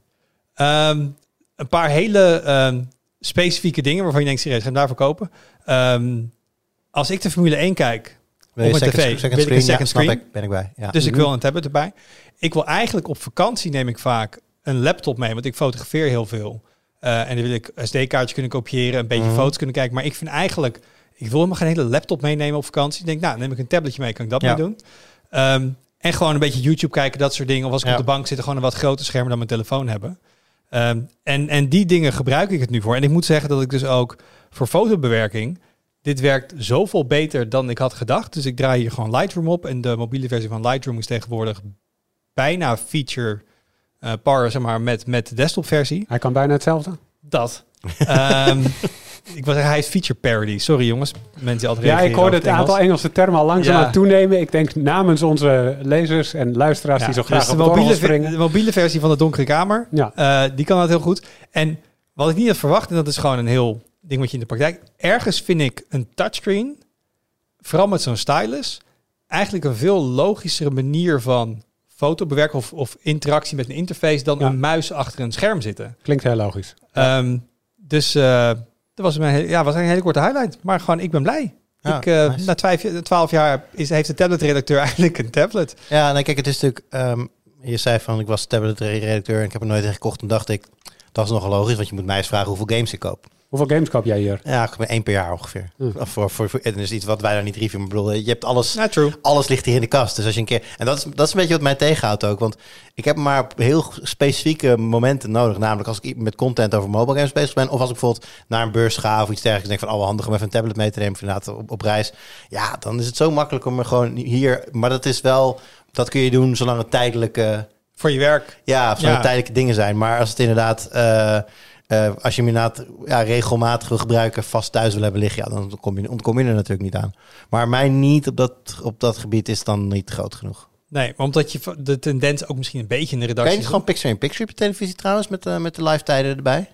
Um, een paar hele um, specifieke dingen waarvan je denkt, serieus, ga je hem daarvoor kopen? Um, als ik de Formule één kijk Wil op je mijn second, tv, second wil ik een screen? second Ja, snap screen. ik. Ben ik bij. Ja. Dus ik Mhm. wil een tablet erbij. Ik wil eigenlijk op vakantie neem ik vaak een laptop mee, want ik fotografeer heel veel. Uh, en dan wil ik S D-kaartjes kunnen kopiëren, een beetje Mhm. foto's kunnen kijken. Maar ik vind eigenlijk, ik wil helemaal geen hele laptop meenemen op vakantie. Ik denk, nou, neem ik een tabletje mee, kan ik dat Ja. mee doen. Um, en gewoon een beetje YouTube kijken, dat soort dingen. Of als ik Ja. op de bank zit, gewoon een wat groter scherm dan mijn telefoon hebben. Um, en, en die dingen gebruik ik het nu voor. En ik moet zeggen dat ik dus ook voor fotobewerking, dit werkt zoveel beter dan ik had gedacht. Dus ik draai hier gewoon Lightroom op. En de mobiele versie van Lightroom is tegenwoordig bijna feature uh, par, zeg maar, met, met de desktopversie. Hij kan bijna hetzelfde. Dat. um, ik wil zeggen, hij is feature parity. Sorry jongens, mensen die altijd Ja, ik reageren hoorde op het aantal Engels. Engelse termen al langzaam Ja. aan toenemen. Ik denk namens onze lezers en luisteraars Ja, die zo graag dus op de het mobiele, orgel ver- springen. de mobiele versie van de Donkere Kamer, Ja. uh, die kan dat heel goed. En wat ik niet had verwacht, en dat is gewoon een heel ding wat je in de praktijk... Ergens vind ik een touchscreen, vooral met zo'n stylus, eigenlijk een veel logischere manier van fotobewerken of, of interactie met een interface dan Ja. een muis achter een scherm zitten. Klinkt heel logisch. Um, dus uh, dat was mijn he- ja, was een hele korte highlight. Maar gewoon, ik ben blij. Ja, ik, uh, nice. Na twaalf, twaalf jaar is, heeft de tabletredacteur eigenlijk een tablet. Ja, nee, kijk, het is natuurlijk... Um, je zei van, ik was tablet-redacteur en ik heb er nooit in gekocht. En dacht ik, dat is nogal logisch, want je moet mij eens vragen hoeveel games ik koop. Hoeveel games koop jij hier? Ja, ik ben één per jaar ongeveer. Hm. Of Voor, voor, voor, en dat is iets wat wij dan niet reviewen. Maar ik bedoel, je hebt alles... Ja, true. Alles ligt hier in de kast. Dus als je een keer... En dat is, dat is een beetje wat mij tegenhoudt ook. Want ik heb maar op heel specifieke momenten nodig. Namelijk als ik met content over mobile games bezig ben. Of als ik bijvoorbeeld naar een beurs ga of iets dergelijks. Denk van, oh, wel handig om even een tablet mee te nemen. Of inderdaad op, op reis. Ja, dan is het zo makkelijk om er gewoon hier... Maar dat is wel... Dat kun je doen zolang het tijdelijke... Voor je werk. Ja, zolang Ja. het tijdelijke dingen zijn. Maar als het inderdaad... Uh, Uh, als je hem inderdaad ja, regelmatig wil gebruiken, vast thuis wil hebben liggen, ja, dan kom je, ontkom je er natuurlijk niet aan. Maar mijn niet op dat, op dat gebied is dan niet groot genoeg. Nee, maar omdat je de tendens ook misschien een beetje in de Kan redactie... je niet gewoon picture-in-picture op je televisie trouwens, met, uh, met de live tijden erbij?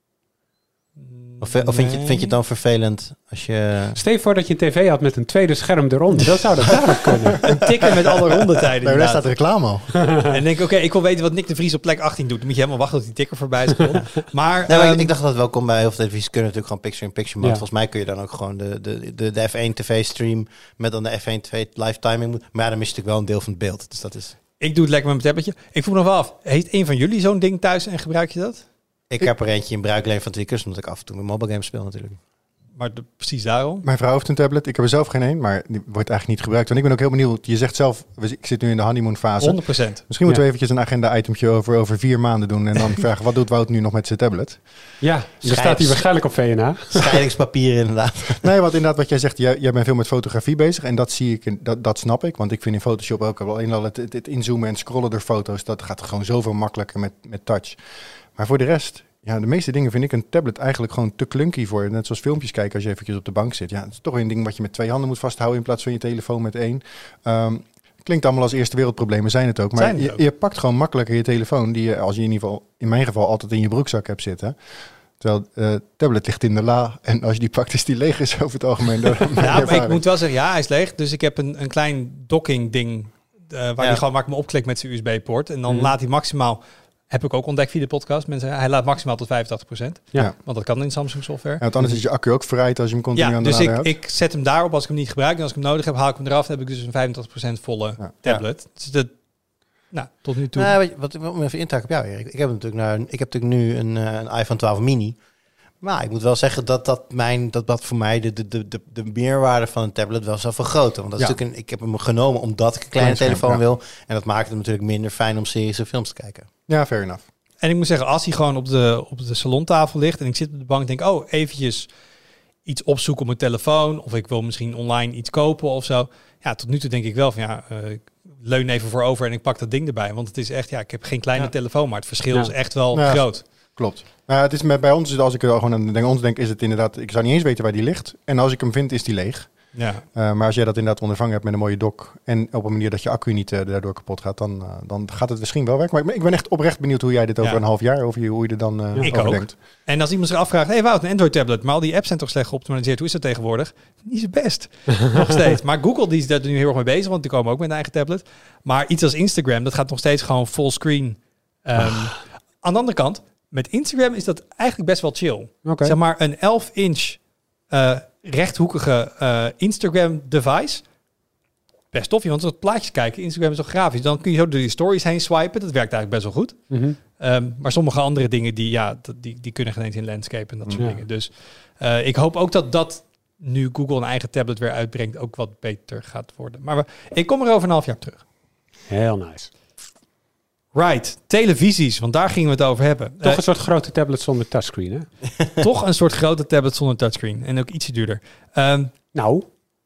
Of, of vind, je, vind je het dan vervelend als je... Stel je voor dat je een tv had met een tweede scherm eronder. Dan zou dat daar nog kunnen. Een tikker met alle rondetijden. Daar staat inderdaad. reclame al. En dan denk ik, oké, ik wil weten wat Nick de Vries op plek achttien doet. Dan moet je helemaal wachten tot die tikker voorbij is. Maar, Nee, maar um, ik, ik dacht dat het wel kon bij heel veel televisies kunnen natuurlijk gewoon picture-in-picture. Maar Ja. volgens mij kun je dan ook gewoon de, de, de, de F één tv-stream met dan de F één tv live timing. moet- Maar ja, dan mis je natuurlijk wel een deel van het beeld. Dus dat is... ik doe het lekker met mijn tabletje. Ik vroeg me nog wel af, heeft een van jullie zo'n ding thuis en gebruik je dat? Ik heb er eentje in bruikleen van Tweakers, omdat ik af en toe met mobile games speel natuurlijk. Maar de, precies daarom. Mijn vrouw heeft een tablet. Ik heb er zelf geen een, maar die wordt eigenlijk niet gebruikt. En ik ben ook heel benieuwd. Je zegt zelf, we- ik zit nu in de honeymoon fase. honderd procent. Misschien moeten Ja. we eventjes een agenda-itemtje over, over vier maanden doen. En dan vragen, wat doet Wout nu nog met zijn tablet? Ja, er Schijf- staat hier waarschijnlijk op V N A. Scheidingspapier inderdaad. Nee, want inderdaad wat jij zegt, jij, jij bent veel met fotografie bezig. En dat zie ik, en dat, dat snap ik. Want ik vind in Photoshop ook alleen al het, het, het inzoomen en scrollen door foto's. Dat gaat gewoon zoveel makkelijker met, met touch. Maar voor de rest, ja, de meeste dingen vind ik een tablet eigenlijk gewoon te clunky voor. Net zoals filmpjes kijken als je eventjes op de bank zit. Ja, het is toch een ding wat je met twee handen moet vasthouden in plaats van je telefoon met één. Um, klinkt allemaal als eerste wereldproblemen, zijn het ook. Maar Zijn het je, ook. je pakt gewoon makkelijker je telefoon, die je, als je in ieder geval, in mijn geval, altijd in je broekzak hebt zitten. Terwijl uh, tablet ligt in de la en als je die pakt is die leeg is over het algemeen. Door mijn Ja, maar ik ervaring. moet wel zeggen, ja, hij is leeg. Dus ik heb een, een klein docking ding Uh, waar Ja. hij gewoon makkelijk opklikt met zijn U S B-poort. En dan Mhm. laat hij maximaal, heb ik ook ontdekt via de podcast, mensen, hij laat maximaal tot vijfentachtig procent. Ja. Want dat kan in Samsung software. Ja, want anders is je accu ook verrijt als je hem continu Ja, aan de dus lader ik, hebt. ik zet hem daarop als ik hem niet gebruik. En als ik hem nodig heb, haal ik hem eraf. Dan heb ik dus een vijfentachtig procent volle Ja. tablet. Dus dat, nou, tot nu toe. Nou, weet je, wat, om even in te haken op jou, Erik. Ik heb natuurlijk, nou, ik heb natuurlijk nu een, uh, een iPhone twaalf mini. Maar ik moet wel zeggen dat dat, mijn, dat, dat voor mij de, de, de, de, de meerwaarde van een tablet wel zou vergroten. Want dat is Ja. natuurlijk een, ik heb hem genomen omdat ik een kleine Klein scherm, telefoon ja. wil. En dat maakt het natuurlijk minder fijn om series en films te kijken. Ja, fair enough. En ik moet zeggen, als hij gewoon op de, op de salontafel ligt en ik zit op de bank en denk, oh, eventjes iets opzoeken op mijn telefoon. Of ik wil misschien online iets kopen of zo. Ja, tot nu toe denk ik wel van ja, uh, ik leun even voorover en ik pak dat ding erbij. Want het is echt, ja, ik heb geen kleine Ja. telefoon, maar het verschil Ja. is echt wel Ja. groot. Klopt. Maar het is met, bij ons, als ik er gewoon aan denk, ons denk, is het inderdaad, ik zou niet eens weten waar die ligt. En als ik hem vind, is die leeg. Ja. Uh, maar als jij dat inderdaad ondervangen hebt met een mooie dock en op een manier dat je accu niet uh, daardoor kapot gaat, dan, uh, dan gaat het misschien wel werken. Maar ik ben, ik ben echt oprecht benieuwd hoe jij dit over Ja. een half jaar, of je, hoe je er dan uh, Ik over ook. denkt. En als iemand zich afvraagt, hey Wout, een Android-tablet, maar al die apps zijn toch slecht geoptimaliseerd. Hoe is dat tegenwoordig? Niet zo best. Nog steeds. Maar Google die is daar nu heel erg mee bezig, want die komen ook met een eigen tablet. Maar iets als Instagram, dat gaat nog steeds gewoon fullscreen. Um, Ah. Aan de andere kant, met Instagram is dat eigenlijk best wel chill. Oké. Zeg maar een elf inch uh, rechthoekige uh, Instagram-device. Best tof, want dat plaatjes kijken, Instagram is zo grafisch. Dan kun je zo door die stories heen swipen. Dat werkt eigenlijk best wel goed. Mhm. Um, maar sommige andere dingen, die, ja, dat- die, die kunnen geen eens in landscape en dat soort Ja. dingen. Dus uh, ik hoop ook dat dat, nu Google een eigen tablet weer uitbrengt, ook wat beter gaat worden. Maar we, ik kom er over een half jaar op terug. Heel nice. Right, televisies, want daar gingen we het over hebben. Toch Uh, een soort grote tablet zonder touchscreen, hè? toch een soort grote tablet zonder touchscreen. En ook ietsje duurder. Um, Nou,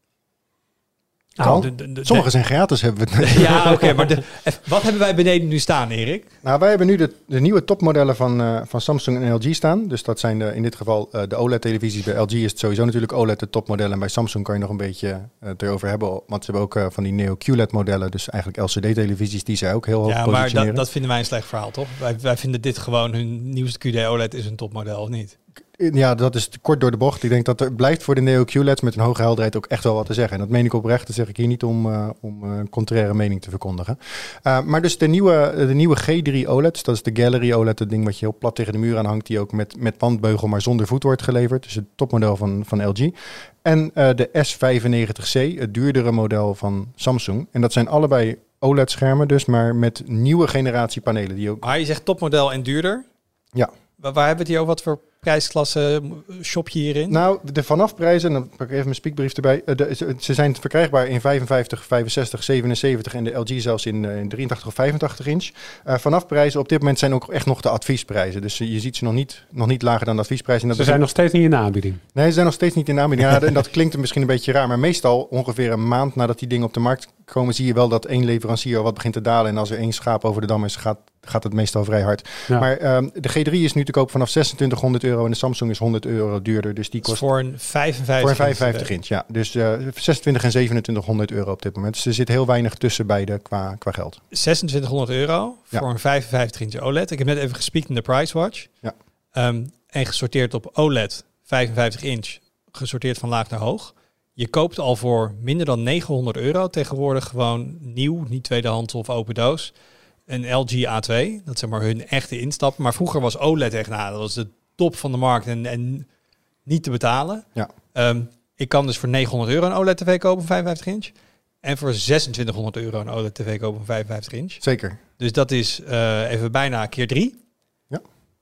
Kan. nou, de- de- de- Sommige zijn gratis, hebben we het. Ja, oké, maar de, even, wat hebben wij beneden nu staan, Erik? Nou, wij hebben nu de, de nieuwe topmodellen van, uh, van Samsung en L G staan. Dus dat zijn de, in dit geval uh, de O L E D-televisies. Bij L G is het sowieso natuurlijk O L E D, de topmodellen. En bij Samsung kan je nog een beetje uh, het erover hebben. Want ze hebben ook uh, van die Neo Q L E D-modellen. Dus eigenlijk L C D-televisies die zij ook heel hoog Ja, maar positioneren. dat, dat vinden wij een slecht verhaal, toch? Wij, wij vinden dit gewoon hun nieuwste Q D O L E D is een topmodel, of niet? Ja, dat is kort door de bocht. Ik denk dat er blijft voor de Neo Q L E Ds met een hoge helderheid ook echt wel wat te zeggen. En dat meen ik oprecht. Dat zeg ik hier niet om, uh, om uh, een contraire mening te verkondigen. Uh, maar dus de nieuwe, de nieuwe G drie O L E Ds, dat is de Gallery O L E D, het ding wat je heel plat tegen de muur aan hangt, die ook met, met wandbeugel maar zonder voet wordt geleverd. Dus het topmodel van, van L G. En uh, de S vijfennegentig C, het duurdere model van Samsung. En dat zijn allebei O L E D-schermen, dus maar met nieuwe generatie panelen. Die ook... Maar je zegt topmodel en duurder. Ja. Waar, waar hebben we het hier over? Wat voor prijsklasse shop je hierin? Nou, de vanafprijzen, dan pak ik even mijn speakbrief erbij. Uh, de, ze, ze zijn verkrijgbaar in vijfenvijftig, vijfenzestig, zevenenzeventig en de L G zelfs in, uh, in drieëntachtig of vijfentachtig inch. Uh, vanafprijzen op dit moment zijn ook echt nog de adviesprijzen. Dus uh, je ziet ze nog niet, nog niet lager dan de adviesprijzen. En ze dat zijn nog steeds niet in de aanbieding. Nee, ze zijn nog steeds niet in de aanbieding. Ja, en dat klinkt misschien een beetje raar, maar meestal ongeveer een maand nadat die dingen op de markt komen, zie je wel dat één leverancier al wat begint te dalen. En als er één schaap over de dam is, gaat, gaat het meestal vrij hard. Ja. Maar um, de G drie is nu te koop vanaf zesentwintighonderd euro en de Samsung is honderd euro duurder. Dus die Dat is kost voor een vijfenvijftig. voor een vijfenvijftig inch, ja. Dus uh, zesentwintig en zevenentwintighonderd euro op dit moment. Dus er zit heel weinig tussen beide qua, qua geld. zesentwintighonderd euro Ja. voor een vijfenvijftig inch O L E D. Ik heb net even gespiekt in de Pricewatch. Ja. Um, en gesorteerd op O L E D, vijfenvijftig inch, gesorteerd van laag naar hoog. Je koopt al voor minder dan negenhonderd euro tegenwoordig gewoon nieuw, niet tweedehands of open doos, een L G A twee. Dat is zeg maar hun echte instap. Maar vroeger was O L E D echt, nou, dat was de top van de markt en, en niet te betalen. Ja. Um, ik kan dus voor negenhonderd euro een O L E D-tv kopen van vijfenvijftig inch. En voor zesentwintighonderd euro een O L E D-tv kopen van vijfenvijftig inch. Zeker. Dus dat is uh, even bijna keer drie. Ja.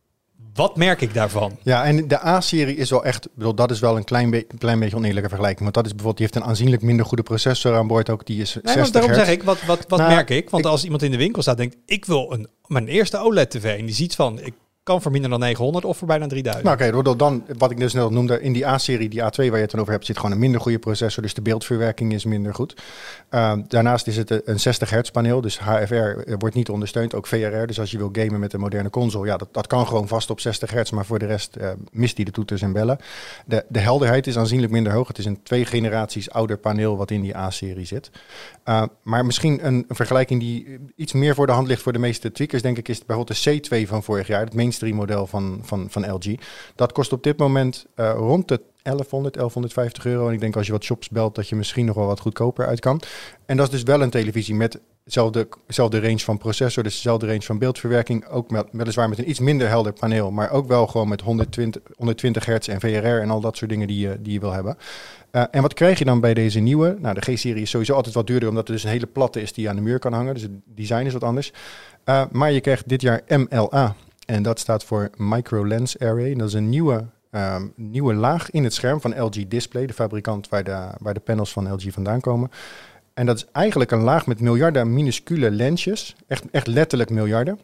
Wat merk ik daarvan? Ja, en de A-serie is wel echt, bedoel, dat is wel een klein, be- klein beetje oneerlijke vergelijking. Want dat is bijvoorbeeld, die heeft een aanzienlijk minder goede processor aan boord ook. Die is Nee, maar zestig daarom hertz. zeg ik, wat, wat, wat Nou, merk ik? Want ik- als iemand in de winkel staat denkt, ik wil een, mijn eerste O L E D-tv. En die ziet van, ik kan voor minder dan negenhonderd of voor bijna drieduizend. Nou oké, okay, dan, wat ik dus net al noemde, in die A-serie, die A twee waar je het dan over hebt, zit gewoon een minder goede processor. Dus de beeldverwerking is minder goed. Uh, daarnaast is het een zestig hertz paneel, dus H F R wordt niet ondersteund, ook V R R. Dus als je wil gamen met een moderne console, ja, dat, dat kan gewoon vast op zestig hertz, maar voor de rest uh, mist hij de toeters en bellen. De, de helderheid is aanzienlijk minder hoog. Het is een twee generaties ouder paneel wat in die A-serie zit. Uh, maar misschien een, een vergelijking die iets meer voor de hand ligt voor de meeste tweakers, denk ik, is bijvoorbeeld de C twee van vorig jaar, het mainstream model van, van, van L G. Dat kost op dit moment uh, rond de elfhonderd, elfhonderdvijftig euro. En ik denk als je wat shops belt dat je misschien nog wel wat goedkoper uit kan. En dat is dus wel een televisie met hetzelfde, hetzelfde range van processor, dus dezelfde range van beeldverwerking. Ook met, weliswaar met een iets minder helder paneel, maar ook wel gewoon met honderdtwintig, honderdtwintig hertz en V R R en al dat soort dingen die je, die je wil hebben. Uh, en wat krijg je dan bij deze nieuwe? Nou, de G-serie is sowieso altijd wat duurder, omdat het dus een hele platte is die je aan de muur kan hangen. Dus het design is wat anders. Uh, maar je krijgt dit jaar M L A. En dat staat voor Micro Lens Array. Dat is een nieuwe, um, nieuwe laag in het scherm van L G Display, de fabrikant waar de, waar de panels van L G vandaan komen. En dat is eigenlijk een laag met miljarden minuscule lensjes, echt, echt letterlijk miljarden.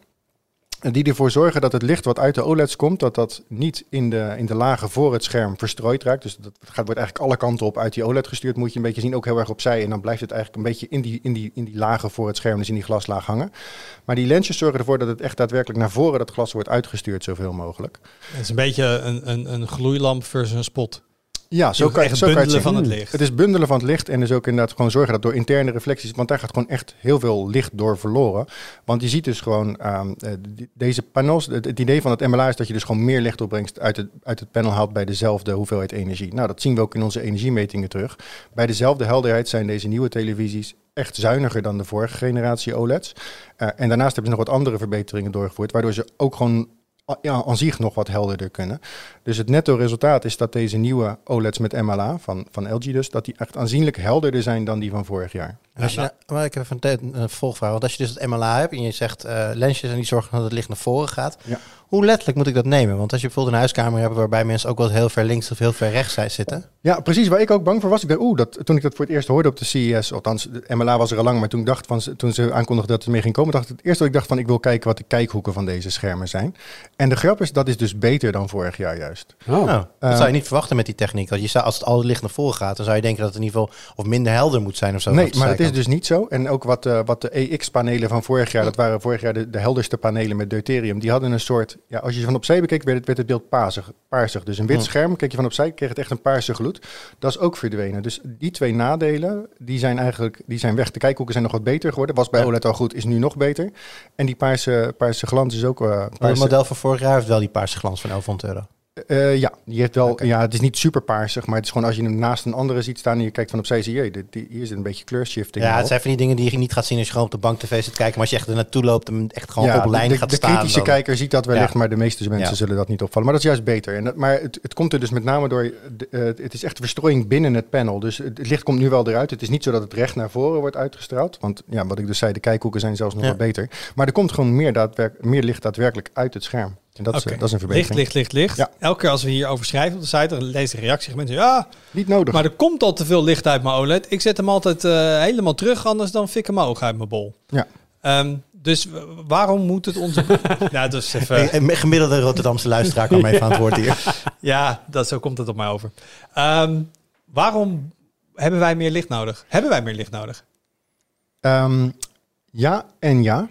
Die ervoor zorgen dat het licht wat uit de O L E D's komt, dat dat niet in de, in de lagen voor het scherm verstrooid raakt. Dus dat gaat, wordt eigenlijk alle kanten op uit die O L E D gestuurd. Moet je een beetje zien, ook heel erg opzij. En dan blijft het eigenlijk een beetje in die, in die, in die lagen voor het scherm, dus in die glaslaag hangen. Maar die lensjes zorgen ervoor dat het echt daadwerkelijk naar voren dat glas wordt uitgestuurd, zoveel mogelijk. Het is een beetje een, een, een gloeilamp versus een spot. Ja, zo kan je het zo bundelen kan je het van het zien. licht. Het is bundelen van het licht en dus ook inderdaad gewoon zorgen dat door interne reflecties, want daar gaat gewoon echt heel veel licht door verloren. Want je ziet dus gewoon um, die, deze panels, het, het idee van het M L A is dat je dus gewoon meer licht opbrengt uit het, uit het panel haalt bij dezelfde hoeveelheid energie. Nou, dat zien we ook in onze energiemetingen terug. Bij dezelfde helderheid zijn deze nieuwe televisies echt zuiniger dan de vorige generatie O L E D's. Uh, en daarnaast hebben ze nog wat andere verbeteringen doorgevoerd, waardoor ze ook gewoon ja, aan zich nog wat helderder kunnen. Dus het netto resultaat is dat deze nieuwe O L E D's met M L A van, van L G dus, dat die echt aanzienlijk helderder zijn dan die van vorig jaar. En als je, maar ik heb even een, een volgvraag. Want als je dus het M L A hebt en je zegt uh, lensjes en die zorgen dat het licht naar voren gaat. Ja. Hoe letterlijk moet ik dat nemen? Want als je bijvoorbeeld een huiskamer hebt waarbij mensen ook wel heel ver links of heel ver rechts zitten. Ja, precies. Waar ik ook bang voor was. Ik dacht, oeh, dat, toen ik dat voor het eerst hoorde op de C E S, althans, de M L A was er al lang, maar toen ik dacht van, toen ze aankondigden dat het mee ging komen, dacht ik het eerste wat ik dacht van, ik wil kijken wat de kijkhoeken van deze schermen zijn. En de grap is, dat is dus beter dan vorig jaar juist. Oh. Oh, dat uh, zou je niet verwachten met die techniek. Want je zou, als het al het licht naar voren gaat, dan zou je denken dat het in ieder geval of minder helder moet zijn of zo. Nee, maar dat is dus niet zo. En ook wat, uh, wat de E X-panelen van vorig jaar, dat waren vorig jaar de, de helderste panelen met deuterium, die hadden een soort, ja, als je ze van opzij bekeek, werd het, werd het beeld paarsig, paarsig. Dus een wit scherm, keek je van opzij, kreeg het echt een paarse gloed. Dat is ook verdwenen. Dus die twee nadelen, die zijn eigenlijk die zijn weg. De kijkhoeken zijn nog wat beter geworden. Was bij ja. O L E D al goed, is nu nog beter. En die paarse, paarse glans is ook... Uh, paarse... Het model van vorig jaar heeft wel die paarse glans van elfhonderd euro. Uh, ja, die heeft wel, okay. ja, het is niet super paarsig, maar het is gewoon als je hem naast een andere ziet staan en je kijkt van opzij, zie je, die, die, hier zit een beetje kleurshifting. Ja, het zijn van die dingen die je niet gaat zien als je gewoon op de bank tv zit kijken, maar als je echt er naartoe loopt en echt gewoon ja, op lijn de, gaat de staan. De kritische dan... kijker ziet dat wellicht, ja. maar de meeste mensen ja. zullen dat niet opvallen. Maar dat is juist beter. En dat, maar het, het komt er dus met name door, de, uh, het is echt de verstrooiing binnen het panel. Dus het, het licht komt nu wel eruit. Het is niet zo dat het recht naar voren wordt uitgestraald, want ja, wat ik dus zei, de kijkhoeken zijn zelfs nog ja. wat beter. Maar er komt gewoon meer, daadwerk, meer licht daadwerkelijk uit het scherm. En dat, okay. is, dat is een verbetering. Licht, licht, licht, licht. Ja. Elke keer als we hierover schrijven op de site, dan lees de reactie. Mensen, ja, niet nodig. Maar er komt al te veel licht uit mijn O L E D. Ik zet hem altijd uh, helemaal terug, anders dan fik ik mijn ogen uit mijn bol. Ja. Um, dus waarom moet het onze... ja, dus even... Een gemiddelde Rotterdamse luisteraar kan mee van het woord hier. ja, dat, zo komt het op mij over. Um, waarom hebben wij meer licht nodig? Hebben wij meer licht nodig? Um, ja en ja.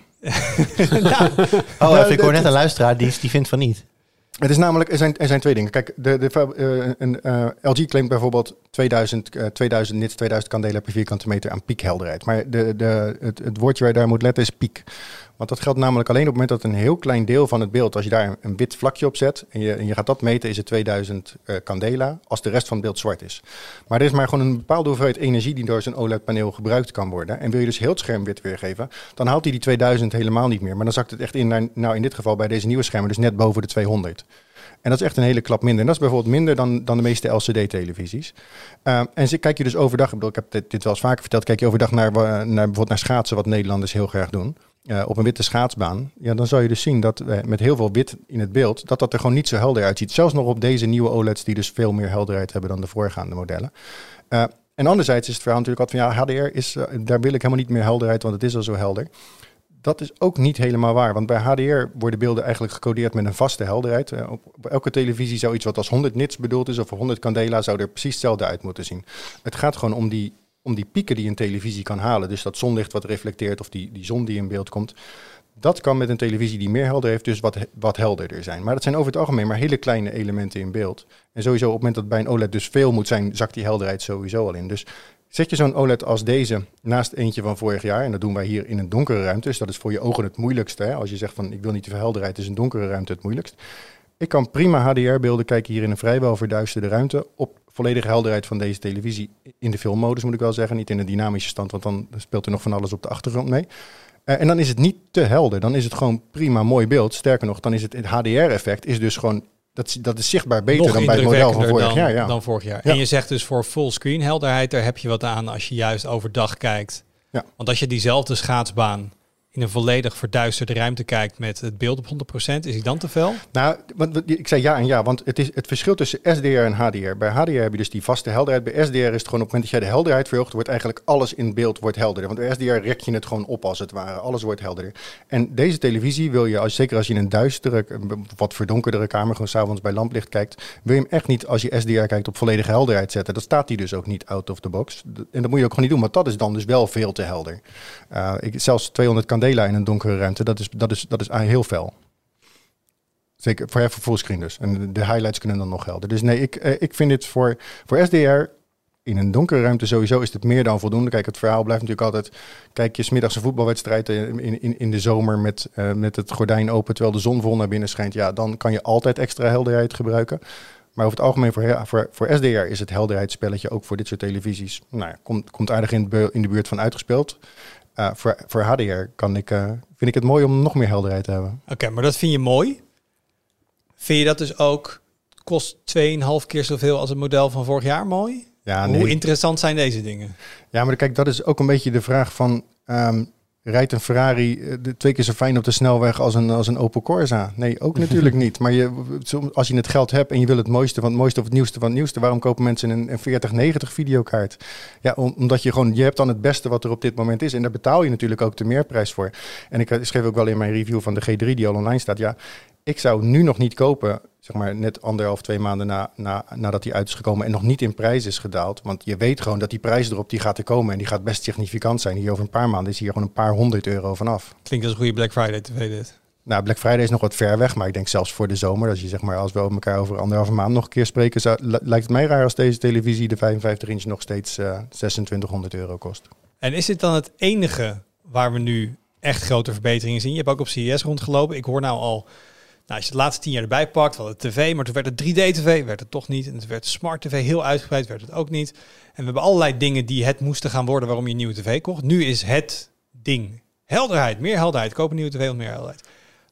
ja. Oh, even, ik hoor net een luisteraar die, die vindt van niet. Het is namelijk, er zijn, er zijn twee dingen. Kijk, de, de, uh, een, uh, L G claimt bijvoorbeeld tweeduizend, uh, tweeduizend nits, tweeduizend kandelen per vierkante meter aan piekhelderheid. Maar de, de, het, het woordje waar je daar moet letten is piek. Want dat geldt namelijk alleen op het moment dat een heel klein deel van het beeld, als je daar een, een wit vlakje op zet en je, en je gaat dat meten, is het tweeduizend uh, candela als de rest van het beeld zwart is. Maar er is maar gewoon een bepaalde hoeveelheid energie die door zo'n O L E D-paneel gebruikt kan worden. En wil je dus heel het scherm wit weergeven, dan haalt hij die tweeduizend helemaal niet meer. Maar dan zakt het echt in naar, nou in dit geval bij deze nieuwe schermen, dus net boven de tweehonderd. En dat is echt een hele klap minder. En dat is bijvoorbeeld minder dan, dan de meeste L C D-televisies. Uh, en kijk je dus overdag, ik, bedoel, ik heb dit, dit wel eens vaker verteld, kijk je overdag naar, naar, bijvoorbeeld naar schaatsen, wat Nederlanders heel graag doen. Uh, op een witte schaatsbaan, ja, dan zal je dus zien dat uh, met heel veel wit in het beeld, dat dat er gewoon niet zo helder uitziet. Zelfs nog op deze nieuwe O L E D's die dus veel meer helderheid hebben dan de voorgaande modellen. Uh, en anderzijds is het verhaal natuurlijk altijd van ja, H D R is, uh, daar wil ik helemaal niet meer helderheid, want het is al zo helder. Dat is ook niet helemaal waar, want bij H D R worden beelden eigenlijk gecodeerd met een vaste helderheid. Uh, op, op elke televisie zou iets wat als honderd nits bedoeld is of honderd candela zou er precies hetzelfde uit moeten zien. Het gaat gewoon om die, om die pieken die een televisie kan halen. Dus dat zonlicht wat reflecteert of die, die zon die in beeld komt. Dat kan met een televisie die meer helder heeft dus wat, wat helderder zijn. Maar dat zijn over het algemeen maar hele kleine elementen in beeld. En sowieso op het moment dat bij een O L E D dus veel moet zijn, zakt die helderheid sowieso al in. Dus zet je zo'n O L E D als deze naast eentje van vorig jaar, en dat doen wij hier in een donkere ruimte, dus dat is voor je ogen het moeilijkste. Hè? Als je zegt van ik wil niet te veel helderheid, is een donkere ruimte het moeilijkst. Ik kan prima H D R-beelden kijken hier in een vrijwel verduisterde ruimte op volledige helderheid van deze televisie. In de filmmodus moet ik wel zeggen, niet in de dynamische stand, want dan speelt er nog van alles op de achtergrond mee. Uh, en dan is het niet te helder, dan is het gewoon prima mooi beeld. Sterker nog, dan is het, het H D R-effect is dus gewoon, dat, dat is zichtbaar beter Nog dan bij het model van vorig dan, jaar. Ja. Dan vorig jaar. Ja. En je zegt dus voor fullscreen helderheid, daar heb je wat aan als je juist overdag kijkt. Ja. Want als je diezelfde schaatsbaan in een volledig verduisterde ruimte kijkt met het beeld op honderd procent, is die dan te fel? Nou, want, ik zei ja en ja, want het is het verschil tussen S D R en H D R. Bij H D R heb je dus die vaste helderheid. Bij S D R is het gewoon op het moment dat jij de helderheid verhoogt, wordt eigenlijk alles in beeld wordt helderder. Want bij S D R rek je het gewoon op als het ware. Alles wordt helderder. En deze televisie wil je, als, zeker als je in een duistere, wat verdonkerdere kamer, gewoon s'avonds bij lamplicht kijkt, wil je hem echt niet, als je S D R kijkt, op volledige helderheid zetten. Dat staat die dus ook niet out of the box. En dat moet je ook gewoon niet doen, want dat is dan dus wel veel te helder. Uh, ik, zelfs tweehonderd candela in een donkere ruimte, dat is, dat is, dat is heel fel. Zeker voor, voor fullscreen dus. En de highlights kunnen dan nog helder. Dus nee, ik, uh, ik vind dit voor, voor S D R in een donkere ruimte sowieso is het meer dan voldoende. Kijk, het verhaal blijft natuurlijk altijd, kijk je 's middags een voetbalwedstrijd in, in, in de zomer met, uh, met het gordijn open terwijl de zon vol naar binnen schijnt. Ja, dan kan je altijd extra helderheid gebruiken. Maar over het algemeen voor, voor, voor S D R is het helderheidsspelletje ook voor dit soort televisies, nou ja, komt, komt aardig in, be, in de buurt van uitgespeeld. Uh, voor, voor H D R kan ik, uh, vind ik het mooi om nog meer helderheid te hebben. Oké, okay, maar dat vind je mooi. Vind je dat dus ook, kost twee komma vijf keer zoveel als het model van vorig jaar mooi? Ja, nee. Hoe interessant zijn deze dingen? Ja, maar kijk, dat is ook een beetje de vraag van, um, rijdt een Ferrari uh, twee keer zo fijn op de snelweg als een, als een Opel Corsa? Nee, ook natuurlijk niet. Maar je, als je het geld hebt en je wil het mooiste van het mooiste of het nieuwste van het nieuwste, waarom kopen mensen een, een veertig negentig videokaart? Ja, om, omdat je gewoon, je hebt dan het beste wat er op dit moment is. En daar betaal je natuurlijk ook de meerprijs voor. En ik schreef ook wel in mijn review van de G drie die al online staat, ja, ik zou nu nog niet kopen, zeg maar net anderhalf, twee maanden na, na, nadat die uit is gekomen en nog niet in prijs is gedaald. Want je weet gewoon dat die prijs erop, die gaat er komen en die gaat best significant zijn. Hier over een paar maanden is hier gewoon een paar honderd euro vanaf. Klinkt als een goede Black Friday tv dit. Nou, Black Friday is nog wat ver weg, maar ik denk zelfs voor de zomer, als je zeg maar, als we elkaar over anderhalve maand nog een keer spreken, zou, lijkt het mij raar als deze televisie, de vijfenvijftig inch, nog steeds uh, zesentwintighonderd euro kost. En is dit dan het enige waar we nu echt grote verbeteringen zien? Je hebt ook op C E S rondgelopen. Ik hoor nou al, nou, als je de laatste tien jaar erbij pakt, wel de tv, maar toen werd het drie D tv, werd het toch niet. En toen werd smart tv heel uitgebreid, werd het ook niet. En we hebben allerlei dingen die het moesten gaan worden waarom je een nieuwe tv kocht. Nu is het ding helderheid, meer helderheid. Koop een nieuwe tv met meer helderheid.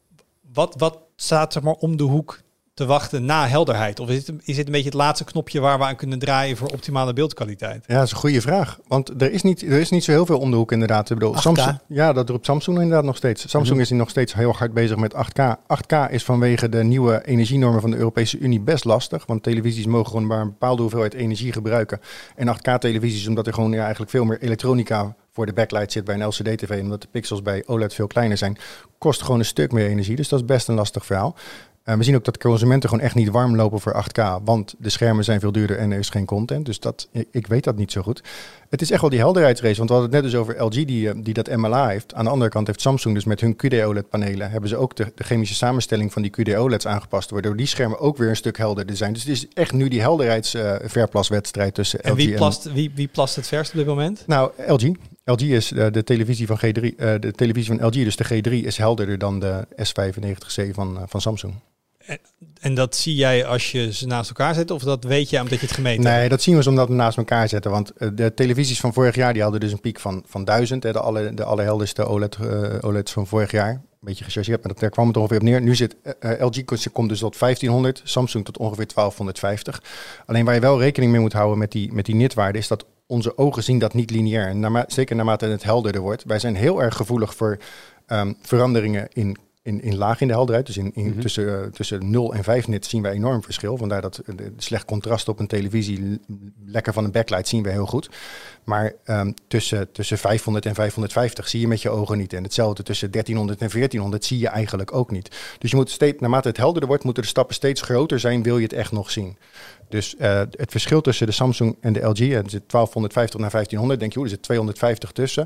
Wat, wat staat er maar om de hoek te wachten na helderheid? Of is het, is het een beetje het laatste knopje waar we aan kunnen draaien voor optimale beeldkwaliteit? Ja, dat is een goede vraag. Want er is niet, er is niet zo heel veel om de hoek inderdaad. Ik bedoel, Samsung, ja, dat roept Samsung inderdaad nog steeds. Samsung mm-hmm. is nog steeds heel hard bezig met acht K. acht K is vanwege de nieuwe energienormen van de Europese Unie best lastig. Want televisies mogen gewoon maar een bepaalde hoeveelheid energie gebruiken. En acht K televisies, omdat er gewoon ja, eigenlijk veel meer elektronica voor de backlight zit bij een L C D tv, en omdat de pixels bij O L E D veel kleiner zijn, kost gewoon een stuk meer energie. Dus dat is best een lastig verhaal. Uh, we zien ook dat consumenten gewoon echt niet warm lopen voor acht K, want de schermen zijn veel duurder en er is geen content. Dus dat, ik, ik weet dat niet zo goed. Het is echt wel die helderheidsrace, want we hadden het net dus over L G die, die dat M L A heeft. Aan de andere kant heeft Samsung dus met hun Q D O L E D panelen, hebben ze ook de, de chemische samenstelling van die Q D O L E D's aangepast, waardoor die schermen ook weer een stuk helderder zijn. Dus het is echt nu die helderheidsverplaswedstrijd uh, tussen en L G wie plast, en... Wie, wie plast het verst op dit moment? Nou, L G. L G is uh, de televisie van G drie, uh, de televisie van L G, dus de G drie is helderder dan de S vijfennegentig C van, uh, van Samsung. En, en dat zie jij als je ze naast elkaar zet, of dat weet je omdat je het gemeten hebt? Nee, dat zien we omdat we naast elkaar zetten. Want uh, de televisies van vorig jaar die hadden dus een piek van, van duizend. Hè, de, alle, de allerhelderste O L E D, uh, O L E D's van vorig jaar. Een beetje gechargeerd, maar dat, daar kwam het ongeveer op neer. Nu zit uh, L G komt dus tot vijftienhonderd, Samsung tot ongeveer twaalfhonderdvijftig. Alleen waar je wel rekening mee moet houden met die, met die nitwaarde is dat onze ogen zien dat niet lineair. En naarma- zeker naarmate het helderder wordt. Wij zijn heel erg gevoelig voor um, veranderingen in In, in laag in de helderheid, dus in, in mm-hmm. tussen, uh, tussen nul en vijf nit zien wij enorm verschil. Vandaar dat uh, de slecht contrast op een televisie, lekker van een backlight, zien we heel goed. Maar um, tussen, tussen vijfhonderd en vijfhonderdvijftig zie je met je ogen niet. En hetzelfde tussen dertienhonderd en veertienhonderd zie je eigenlijk ook niet. Dus je moet steeds, naarmate het helderder wordt, moeten de stappen steeds groter zijn, wil je het echt nog zien. Dus uh, het verschil tussen de Samsung en de L G, er zit twaalfhonderdvijftig naar vijftienhonderd, denk je, hoe er zit tweehonderdvijftig tussen.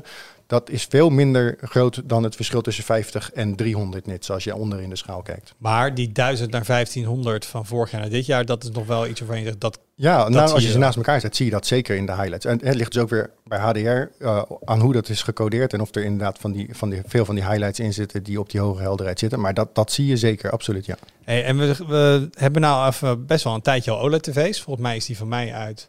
Dat is veel minder groot dan het verschil tussen vijftig en driehonderd nits, als je onder in de schaal kijkt. Maar die duizend naar vijftienhonderd van vorig jaar naar dit jaar, dat is nog wel iets waarvan je zegt dat... Ja, dat nou, zie als je je ze wel. naast elkaar zet, zie je dat zeker in de highlights. En het ligt dus ook weer bij H D R uh, aan hoe dat is gecodeerd en of er inderdaad van die, van die, veel van die highlights in zitten die op die hoge helderheid zitten. Maar dat, dat zie je zeker, absoluut, ja. Hey, en we, we hebben nou even best wel een tijdje al O L E D-tv's. Volgens mij is die van mij uit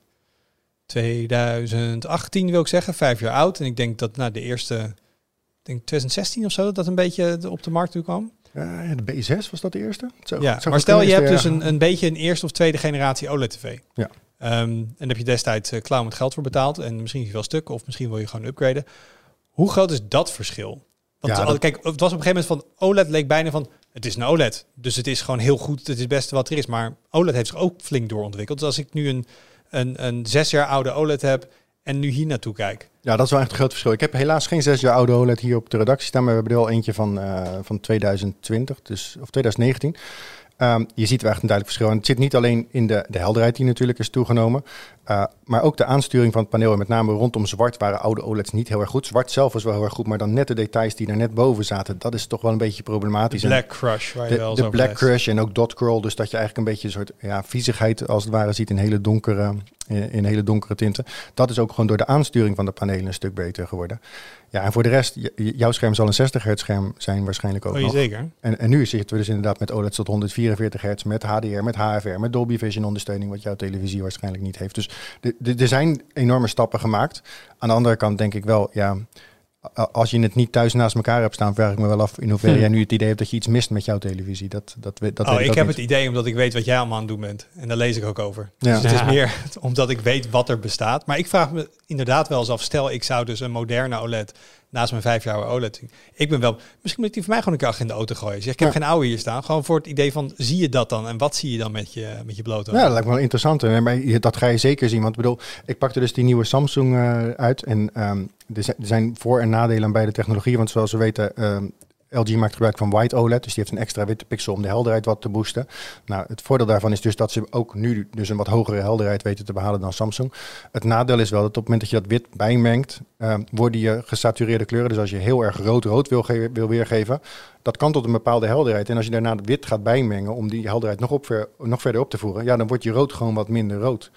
twintig achttien, wil ik zeggen, vijf jaar oud. En ik denk dat nou, de eerste, ik denk twintig zestien of zo, dat dat een beetje op de markt toe kwam. Uh, de B zes was dat de eerste? Zo, Ja, zo maar stel je hebt dus ja. een, een beetje een eerste of tweede generatie O L E D-tv. Ja. Um, en daar heb je destijds uh, klauw met geld voor betaald. En misschien is je wel stuk, of misschien wil je gewoon upgraden. Hoe groot is dat verschil? Want Ja, al- dat- kijk, het was op een gegeven moment van O L E D leek bijna van, het is een O L E D. Dus het is gewoon heel goed, het is het beste wat er is. Maar O L E D heeft zich ook flink doorontwikkeld. Dus als ik nu een, een, een zes jaar oude O L E D heb en nu hier naartoe kijk. Ja, dat is wel echt een groot verschil. Ik heb helaas geen zes jaar oude O L E D hier op de redactie staan, maar we hebben er al eentje van, uh, van twintig twintig, dus, of twintig negentien. Um, je ziet wel echt een duidelijk verschil. En het zit niet alleen in de, de helderheid die natuurlijk is toegenomen, uh, maar ook de aansturing van het paneel. En met name rondom zwart waren oude O L E D's niet heel erg goed. Zwart zelf was wel heel erg goed, maar dan net de details die er net boven zaten, dat is toch wel een beetje problematisch. De Black Crush, waar je de, wel de zo Black leest. Crush en ook dot curl, dus dat je eigenlijk een beetje een soort ja, viezigheid als het ware ziet in hele donkere, in, in hele donkere tinten. Dat is ook gewoon door de aansturing van de panelen een stuk beter geworden. Ja, en voor de rest, j- jouw scherm zal een zestig hertz scherm zijn waarschijnlijk ook Oh, je nog. zeker? En, en nu zitten we dus inderdaad met O L E D's tot honderdvierenveertig hertz, met H D R, met H F R, met Dolby Vision ondersteuning, wat jouw televisie waarschijnlijk niet heeft. Dus de, de, er zijn enorme stappen gemaakt. Aan de andere kant denk ik wel, ja, a- als je het niet thuis naast elkaar hebt staan, vraag ik me wel af in hoeverre Hm. jij nu het idee hebt dat je iets mist met jouw televisie. Dat, dat, we- dat Oh, weet ik ook heb niet. het idee omdat ik weet wat jij allemaal aan het doen bent. En daar lees ik ook over. Ja. Dus het is Ja. meer omdat ik weet wat er bestaat. Maar ik vraag me inderdaad wel eens af, stel ik zou dus een moderne O L E D naast mijn vijf jaar oude O L E D. Ik ben wel, misschien moet ik die voor mij gewoon een keer achter in de auto gooien. Zeg, ik heb Ja. geen oude hier staan. Gewoon voor het idee van, zie je dat dan? En wat zie je dan met je, met je blote Ja, ogen? dat lijkt me wel interessant. En maar je- dat ga je zeker zien. Want ik bedoel, ik pakte dus die nieuwe Samsung uh, uit. En um, er, zijn, er zijn voor- en nadelen aan beide technologieën. Want zoals we weten, um, L G maakt gebruik van White O L E D. Dus die heeft een extra witte pixel om de helderheid wat te boosten. Nou, het voordeel daarvan is dus dat ze ook nu dus een wat hogere helderheid weten te behalen dan Samsung. Het nadeel is wel dat op het moment dat je dat wit bijmengt, um, worden je gesatureerde kleuren. Dus als je heel erg rood-rood wil, ge- wil weergeven, dat kan tot een bepaalde helderheid. En als je daarna het wit gaat bijmengen om die helderheid nog, op ver, nog verder op te voeren, ja, dan wordt je rood gewoon wat minder rood.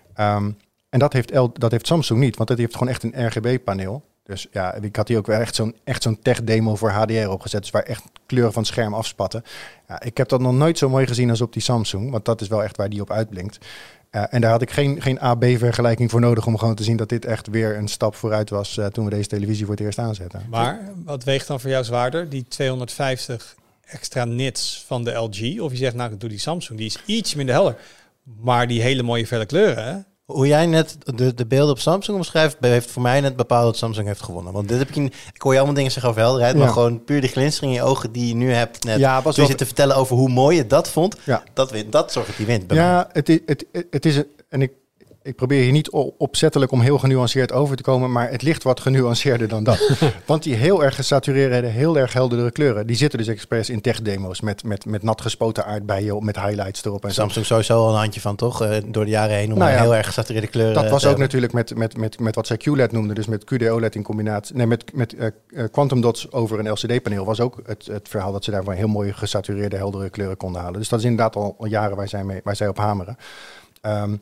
Um, en dat heeft, L, dat heeft Samsung niet, want dat heeft gewoon echt een R G B-paneel. Dus ja, ik had hier ook wel echt zo'n, echt zo'n tech-demo voor H D R opgezet. Dus waar echt kleuren van het scherm afspatten. Ja, ik heb dat nog nooit zo mooi gezien als op die Samsung. Want dat is wel echt waar die op uitblinkt. Uh, en daar had ik geen, geen A B-vergelijking voor nodig om gewoon te zien dat dit echt weer een stap vooruit was uh, toen we deze televisie voor het eerst aanzetten. Maar wat weegt dan voor jou zwaarder? Die tweehonderdvijftig extra nits van de L G? Of je zegt, nou, ik doe die Samsung. Die is iets minder helder. Maar die hele mooie felle kleuren, hè? Hoe jij net de, de beelden op Samsung omschrijft, heeft voor mij net bepaald dat Samsung heeft gewonnen. Want dit heb ik, in, ik hoor je allemaal dingen zeggen over helderheid, Ja. maar gewoon puur die glinstering in je ogen die je nu hebt net. Ja, was Toen je wel- zit te vertellen over hoe mooi je dat vond, Ja. dat, wint, dat zorgt dat die wint bij mij. Ja, het is, het, het is een, en ik, ik probeer hier niet o- opzettelijk om heel genuanceerd over te komen, maar het ligt wat genuanceerder dan dat. Want die heel erg gesatureerde, heel erg heldere kleuren, die zitten dus expres in tech-demo's met, met, met nat gespoten aardbeien, met highlights erop en zo. Samsung sowieso al een handje van, toch? Uh, door de jaren heen om Nou ja, heel erg gesatureerde kleuren Dat was te ook hebben. natuurlijk met, met, met, met wat zij Q L E D noemden, dus met Q D O L E D in combinatie, nee, met, met uh, uh, quantum dots over een L C D-paneel, was ook het, het verhaal dat ze daarvan heel mooie gesatureerde, heldere kleuren konden halen. Dus dat is inderdaad al, al jaren waar zij, mee, waar zij op hameren. Um,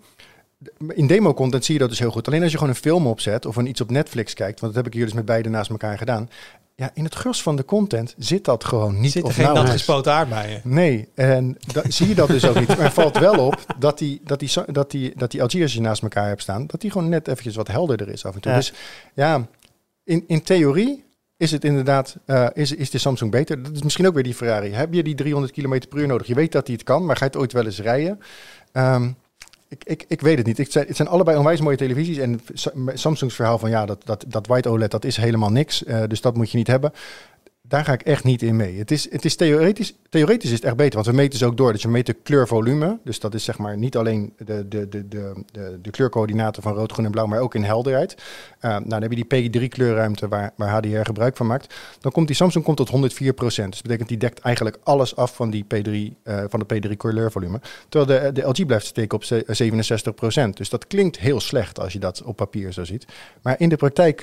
In demo-content zie je dat dus heel goed. Alleen als je gewoon een film opzet of een iets op Netflix kijkt, want dat heb ik hier dus met beide naast elkaar gedaan. Ja, in het gros van de content zit dat gewoon niet. Zit er of geen nat nauwelijks. gespoten aardbeien? Nee, en da- zie je dat dus ook niet. Maar het valt wel op dat die, dat die, so- dat die, dat die L G als je naast elkaar hebt staan, dat die gewoon net eventjes wat helderder is af en toe. Ja. Dus ja, in, in theorie is het inderdaad, uh, is, is de Samsung beter. Dat is misschien ook weer die Ferrari. Heb je die driehonderd kilometer per uur nodig? Je weet dat die het kan, maar ga je het ooit wel eens rijden? Um, Ik, ik, ik weet het niet. Het zijn, het zijn allebei onwijs mooie televisies. En Samsung's verhaal van ja, dat, dat, dat White O L E D, dat is helemaal niks. Uh, dus dat moet je niet hebben. Daar ga ik echt niet in mee. Het is, het is theoretisch, theoretisch is het echt beter. Want we meten ze ook door. Dus we meten kleurvolume. Dus dat is zeg maar niet alleen de, de, de, de, de, de kleurcoördinaten van rood, groen en blauw, maar ook in helderheid. Uh, nou, dan heb je die P drie kleurruimte waar, waar H D R gebruik van maakt. Dan komt die Samsung komt tot honderdvier procent. Dus dat betekent die dekt eigenlijk alles af van, die P drie, uh, van de P drie kleurvolume. Terwijl de, de L G blijft steken op zevenenzestig procent. Dus dat klinkt heel slecht als je dat op papier zo ziet. Maar in de praktijk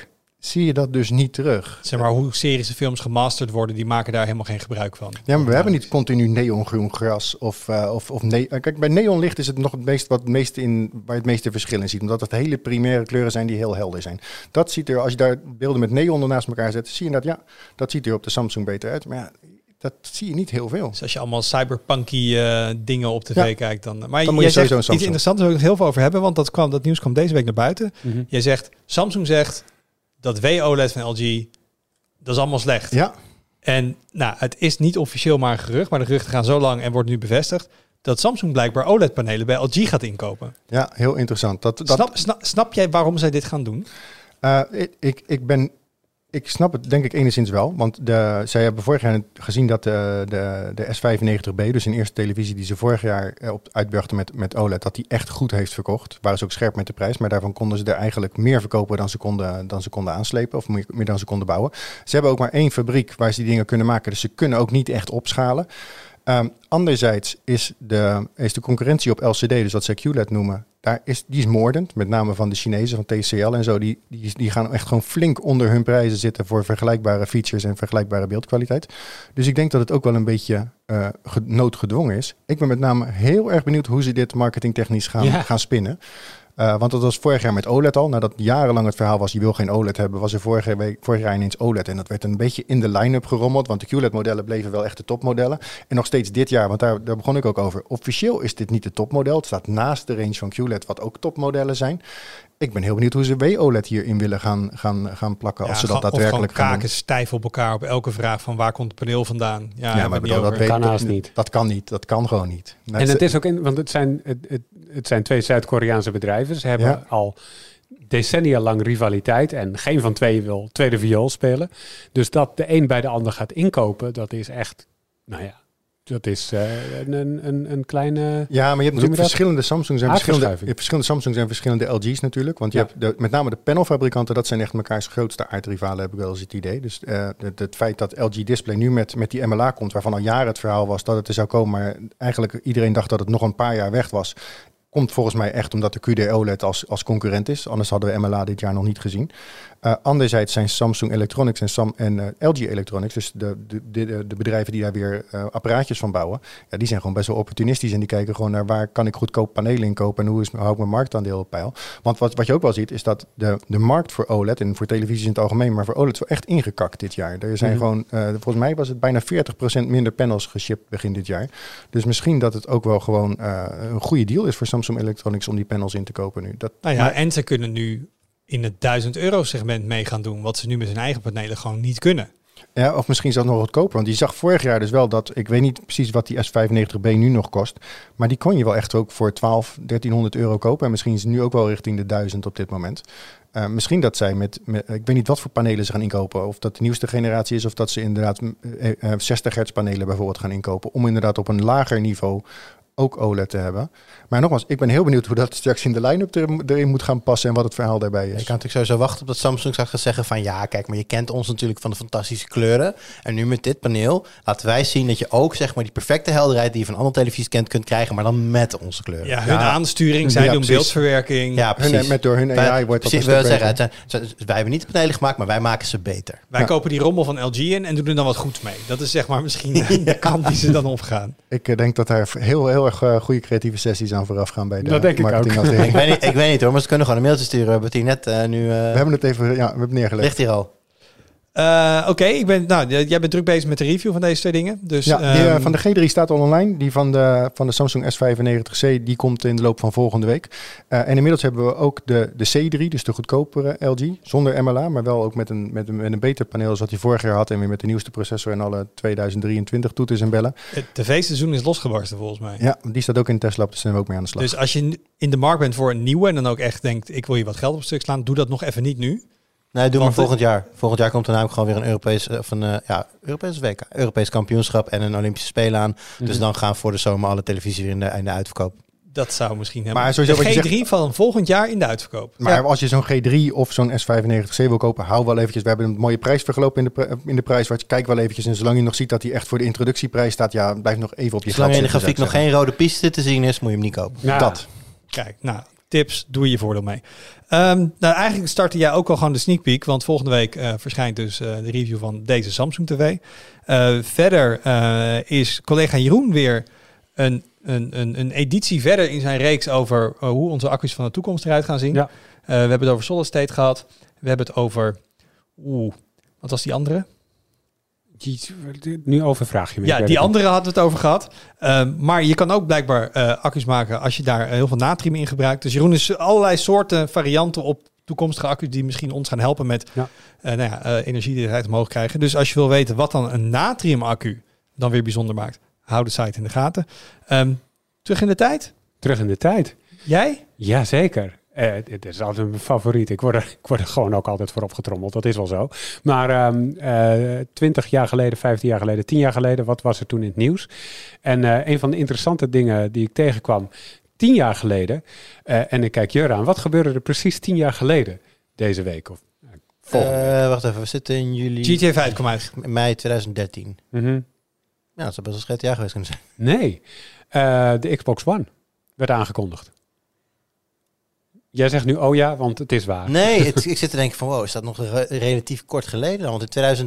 zie je dat dus niet terug. Zeg maar, hoe series en films gemasterd worden, die maken daar helemaal geen gebruik van. Ja, maar we hebben niet continu neongroen gras of, uh, of, of ne- Kijk, bij neonlicht is het nog het meest wat het meeste in waar je het meeste verschil in ziet, omdat het hele primaire kleuren zijn die heel helder zijn. Dat ziet er, als je daar beelden met neon naast elkaar zet, zie je dat, ja, dat ziet er op de Samsung beter uit. Maar ja, dat zie je niet heel veel. Dus als je allemaal cyberpunky uh, dingen op tv Ja. kijkt, dan... Maar Dan moet jij je sowieso zegt een iets Samsung. interessants, daar wil ik het heel veel over hebben, want dat, kwam, dat nieuws kwam deze week naar buiten. Mm-hmm. Jij zegt, Samsung zegt, dat W O L E D van L G, dat is allemaal slecht. Ja, En nou, het is niet officieel maar een gerucht, maar de geruchten gaan zo lang en wordt nu bevestigd, dat Samsung blijkbaar O L E D-panelen bij L G gaat inkopen. ja, heel interessant. Dat, dat, Snap, snap, snap jij waarom zij dit gaan doen? Uh, ik, ik, ik ben... Ik snap het denk ik enigszins wel, want de, zij hebben vorig jaar gezien dat de, de, de S vijfennegentig B, dus een eerste televisie die ze vorig jaar op, uitbrachten met, met O L E D, dat die echt goed heeft verkocht. Waren ze ook scherp met de prijs, maar daarvan konden ze er eigenlijk meer verkopen dan ze konden, dan ze konden aanslepen, of meer, meer dan ze konden bouwen. Ze hebben ook maar één fabriek waar ze die dingen kunnen maken, dus ze kunnen ook niet echt opschalen. Um, anderzijds is de, is de concurrentie op L C D, dus wat ze Q L E D noemen, daar is, die is moordend. Met name van de Chinezen, van T C L en zo. Die, die, die gaan echt gewoon flink onder hun prijzen zitten voor vergelijkbare features en vergelijkbare beeldkwaliteit. Dus ik denk dat het ook wel een beetje uh, noodgedwongen is. Ik ben met name heel erg benieuwd hoe ze dit marketingtechnisch gaan, Ja. gaan spinnen. Uh, want dat was vorig jaar met O L E D al. Nadat jarenlang het verhaal was, je wil geen O L E D hebben, was er vorige week, vorig jaar ineens O L E D. En dat werd een beetje in de line-up gerommeld, want de Q L E D-modellen bleven wel echt de topmodellen. En nog steeds dit jaar, want daar, daar begon ik ook over. Officieel is dit niet de topmodel. Het staat naast de range van Q L E D, wat ook topmodellen zijn. Ik ben heel benieuwd hoe ze W O L E D hierin willen gaan, gaan, gaan plakken, als ze dat daadwerkelijk gaan doen. kaken stijf op elkaar op elke vraag van waar komt het paneel vandaan? Ja, Ja, maar het bedoel, dat, weet, Kan dat, haast niet. dat kan niet. Dat kan gewoon niet. En het is ook in, want het zijn, het, het, het zijn twee Zuid-Koreaanse bedrijven. Ze hebben Ja. al decennia lang rivaliteit en geen van twee wil tweede viool spelen. Dus dat de een bij de ander gaat inkopen, dat is echt, nou ja, dat is uh, een, een, een kleine... Ja, maar je hebt Hoe noem je natuurlijk dat? verschillende Samsungs en verschillende, je Aardverschuiving. hebt verschillende Samsungs en verschillende L G's natuurlijk. Want je Ja. hebt de, met name de panelfabrikanten, dat zijn echt mekaars grootste aardrivalen, heb ik wel eens het idee. Dus uh, het, het feit dat L G Display nu met, met die M L A komt, waarvan al jaren het verhaal was dat het er zou komen, maar eigenlijk iedereen dacht dat het nog een paar jaar weg was, komt volgens mij echt omdat de Q D O L E D als, als concurrent is. Anders hadden we M L A dit jaar nog niet gezien. Uh, anderzijds zijn Samsung Electronics en, Sam, en uh, L G Electronics, dus de, de, de, de bedrijven die daar weer uh, apparaatjes van bouwen, ja, die zijn gewoon best wel opportunistisch en die kijken gewoon naar waar kan ik goedkoop panelen inkopen en hoe is, hou ik mijn marktaandeel op peil. Want wat, wat je ook wel ziet is dat de, de markt voor O L E D en voor televisies in het algemeen, maar voor O L E D is wel echt ingekakt dit jaar. Er zijn Mm-hmm. gewoon, uh, volgens mij was het bijna veertig procent minder panels geshipped begin dit jaar. Dus misschien dat het ook wel gewoon uh, een goede deal is voor Samsung Electronics om die panels in te kopen nu. Dat, Nou ja, maar- en ze kunnen nu in het duizend euro segment mee gaan doen, wat ze nu met hun eigen panelen gewoon niet kunnen. Ja, of misschien zelfs nog goedkoper. Want je zag vorig jaar dus wel dat, ik weet niet precies wat die S vijfennegentig B nu nog kost, maar die kon je wel echt ook voor twaalf, dertienhonderd euro kopen. En misschien is het nu ook wel richting de duizend op dit moment. Uh, misschien dat zij met, met, ik weet niet wat voor panelen ze gaan inkopen. Of dat de nieuwste generatie is, of dat ze inderdaad uh, uh, zestig hertz panelen bijvoorbeeld gaan inkopen. Om inderdaad op een lager niveau ook O L E D te hebben. Maar nogmaals, ik ben heel benieuwd hoe dat straks in de line-up er, erin moet gaan passen en wat het verhaal daarbij is. Je kan natuurlijk sowieso wachten op dat Samsung zou gaan zeggen van ja, kijk, maar je kent ons natuurlijk van de fantastische kleuren. En nu met dit paneel laten wij zien dat je ook zeg maar die perfecte helderheid die je van andere televisies kent kunt krijgen, maar dan met onze kleuren. Ja, hun Ja. aansturing, zij Ja, doen precies. beeldverwerking. Ja, precies. Hun, met door hun Wij- A I wordt dat precies, een we stuk zeggen, beter. het zijn- wij hebben niet de panelen gemaakt, maar wij maken ze beter. Wij Ja. kopen die rommel van L G in en doen er dan wat goeds mee. Dat is zeg maar misschien de kant die ze dan opgaan. Ik uh, denk dat daar heel, heel erg uh, goede creatieve sessies aan vooraf gaan bij de Dat denk ik ook. marketingafdeling. ik, weet niet, ik weet niet hoor, maar ze kunnen gewoon een mailtje sturen. We hebben het hier net uh, nu... Uh, We hebben het even, ja, we hebben het neergelegd. ligt hier al. Uh, Oké, ik ben. Nou, j- jij bent druk bezig met de review van deze twee dingen. Dus, Ja, die, uh, ehm, van de G drie staat al online. Die van de, van de Samsung S vijfennegentig C, die komt in de loop van volgende week. Uh, en inmiddels hebben we ook de, de C drie, dus de goedkopere L G. Zonder M L A, maar wel ook met een, met een, met een beter paneel als wat hij vorig jaar had. En weer met de nieuwste processor en alle tweeduizend drieëntwintig toeters en bellen. het tv-seizoen is losgebarsten volgens mij. Ja, die staat ook in Tesla, dus zijn we ook mee aan de slag. Dus als je in de markt bent voor een nieuwe en dan ook echt denkt, ik wil hier wat geld op stuk slaan, doe dat nog even niet nu. Nee, doe Want maar volgend jaar. Volgend jaar komt er namelijk gewoon weer een Europees, of een uh, ja, Europees W K, Europees kampioenschap en een Olympische Spelen aan. Mm-hmm. Dus dan gaan voor de zomer alle televisie weer in de, in de uitverkoop. Dat zou misschien hebben. Maar sowieso de wat je G drie van volgend jaar in de uitverkoop. Maar Ja. als je zo'n G drie of zo'n S vijfennegentig C wil kopen, hou wel eventjes. We hebben een mooie prijs vergelopen in de, pri- in de prijswatch. Kijk wel eventjes. En zolang je nog ziet dat hij echt voor de introductieprijs staat, ja, blijf nog even op je Zolang er in de gat grafiek zitten, nog zou geen rode piste te zien is, moet je hem niet kopen. Ja. ik zeggen. Dat. Kijk, nou, tips, doe je voordeel mee. Um, nou, eigenlijk startte jij ook al gewoon de sneak peek, want volgende week uh, verschijnt dus uh, de review van deze Samsung T V. Uh, verder uh, is collega Jeroen weer een, een, een, een editie verder in zijn reeks over uh, hoe onze accu's van de toekomst eruit gaan zien. Ja. Uh, we hebben het over solid state gehad. We hebben het over... Oeh, wat was die andere? Nu overvraag je me. Ja, die andere hadden we het over gehad. Um, maar je kan ook blijkbaar uh, accu's maken als je daar heel veel natrium in gebruikt. Dus Jeroen is allerlei soorten varianten op toekomstige accu's die misschien ons gaan helpen met ja. Uh, nou ja, uh, energie die eruit omhoog krijgen. Dus als je wil weten wat dan een natrium accu dan weer bijzonder maakt, hou de site in de gaten. Um, terug in de tijd? Terug in de tijd. Jij? Jazeker. Uh, dit is altijd mijn favoriet. Ik word, er, ik word er gewoon ook altijd voor opgetrommeld. Dat is wel zo. Maar um, uh, twintig jaar geleden, vijftien jaar geleden, tien jaar geleden, wat was er toen in het nieuws? En uh, een van de interessante dingen die ik tegenkwam tien jaar geleden, uh, en ik kijk Jur aan, wat gebeurde er precies tien jaar geleden deze week? Of uh, volgende uh, week? Wacht even, we zitten in juli... G T A vijf kwam uit. Mei twintig dertien. Mm-hmm. Ja, dat zou best wel G T A geweest kunnen zijn. Nee, uh, de Xbox One werd aangekondigd. Jij zegt nu, oh ja, want het is waar. Nee, het, ik zit te denken van, wow, is dat nog re- relatief kort geleden? Want in twintig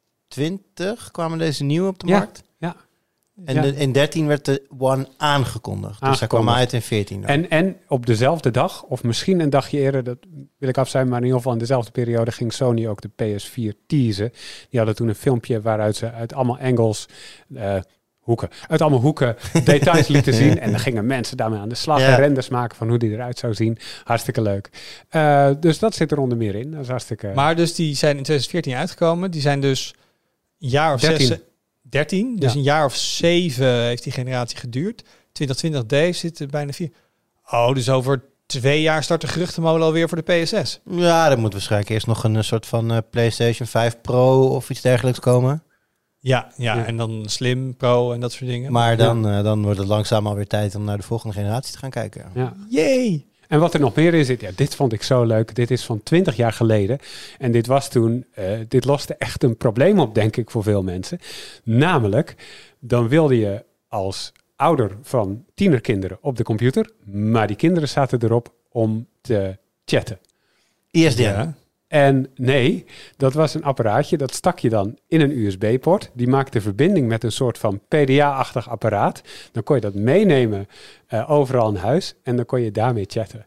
twintig kwamen deze nieuwe op de ja, markt. Ja. En ja. de, in dertien werd de One aangekondigd. Dus hij kwam uit in veertien. Dan. En, en op dezelfde dag, of misschien een dagje eerder, dat wil ik af zijn, maar in ieder geval in dezelfde periode ging Sony ook de P S vier teasen. Die hadden toen een filmpje waaruit ze uit allemaal angles... Uh, hoeken. Uit allemaal hoeken details lieten zien. En dan gingen mensen daarmee aan de slag. Ja. En renders maken van hoe die eruit zou zien. Hartstikke leuk. Uh, dus dat zit er onder meer in. Dat is hartstikke... Maar dus die zijn in twintig veertien uitgekomen. Die zijn dus een jaar of dertien. zes... dertien. Dus ja. een jaar of zeven heeft die generatie geduurd. twintig twintig D zit er bijna vier. Oh, dus over twee jaar start de geruchtenmolen alweer voor de P S S. Ja, er moet waarschijnlijk eerst nog een soort van uh, PlayStation vijf Pro of iets dergelijks komen. Ja, ja, ja, en dan Slim, Pro en dat soort dingen. Maar dan, ja. uh, dan wordt het langzaam alweer tijd om naar de volgende generatie te gaan kijken. Ja. Yay! En wat er nog meer in zit, ja, dit vond ik zo leuk. Dit is van twintig jaar geleden. En dit was toen, uh, dit loste echt een probleem op, denk ik, voor veel mensen. Namelijk, dan wilde je als ouder van tienerkinderen op de computer, maar die kinderen zaten erop om te chatten. I S D N. Ja. En nee, dat was een apparaatje, dat stak je dan in een U S B-poort. Die maakte verbinding met een soort van P D A-achtig apparaat. Dan kon je dat meenemen uh, overal in huis en dan kon je daarmee chatten.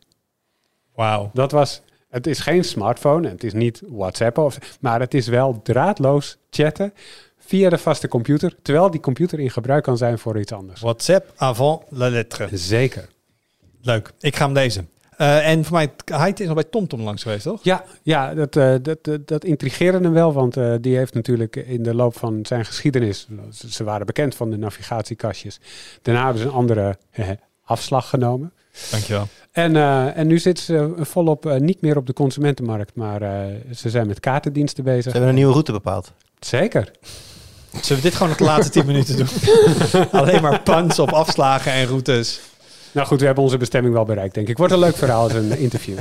Wauw. Dat was, het is geen smartphone, het is niet WhatsApp, of, maar het is wel draadloos chatten via de vaste computer, terwijl die computer in gebruik kan zijn voor iets anders. WhatsApp avant la lettre. Zeker. Leuk, ik ga hem lezen. Uh, en voor mij, hij is al bij TomTom langs geweest, toch? Ja, ja dat, uh, dat, dat, dat intrigeerde hem wel, want uh, die heeft natuurlijk in de loop van zijn geschiedenis, ze waren bekend van de navigatiekastjes. Daarna hebben ze een andere uh, afslag genomen. Dankjewel. En, uh, en nu zitten ze volop uh, niet meer op de consumentenmarkt, maar uh, ze zijn met kaartendiensten bezig. Ze hebben een nieuwe route bepaald. Zeker. Zullen we dit gewoon nog de laatste tien minuten doen? Alleen maar puns op afslagen en routes. Nou goed, we hebben onze bestemming wel bereikt, denk ik. Wordt een leuk verhaal als een interview.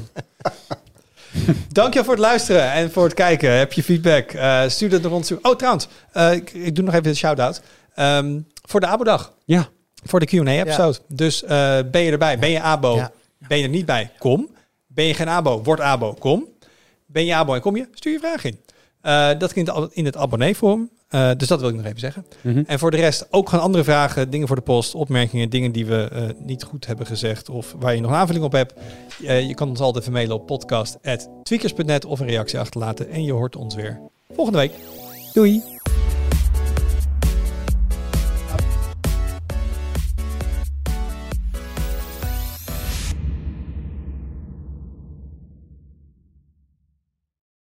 Dankjewel voor het luisteren en voor het kijken. Heb je feedback? Uh, stuur dat naar ons toe. Oh, trouwens, uh, ik, ik doe nog even een shout-out. Um, voor de Abo-dag. Ja. Voor de Q en A-episode. Ja. Dus uh, ben je erbij? Ben je Abo? Ja. Ben je er niet bij? Kom. Ben je geen Abo? Word Abo. Kom. Ben je Abo en kom je? Stuur je vraag in. Uh, dat klinkt in het abonneevorm. Uh, dus dat wil ik nog even zeggen. Mm-hmm. En voor de rest ook gewoon andere vragen, dingen voor de post, opmerkingen, dingen die we uh, niet goed hebben gezegd of waar je nog een aanvulling op hebt. Uh, je kan ons altijd even mailen op podcast at tweakers punt net of een reactie achterlaten. En je hoort ons weer volgende week. Doei!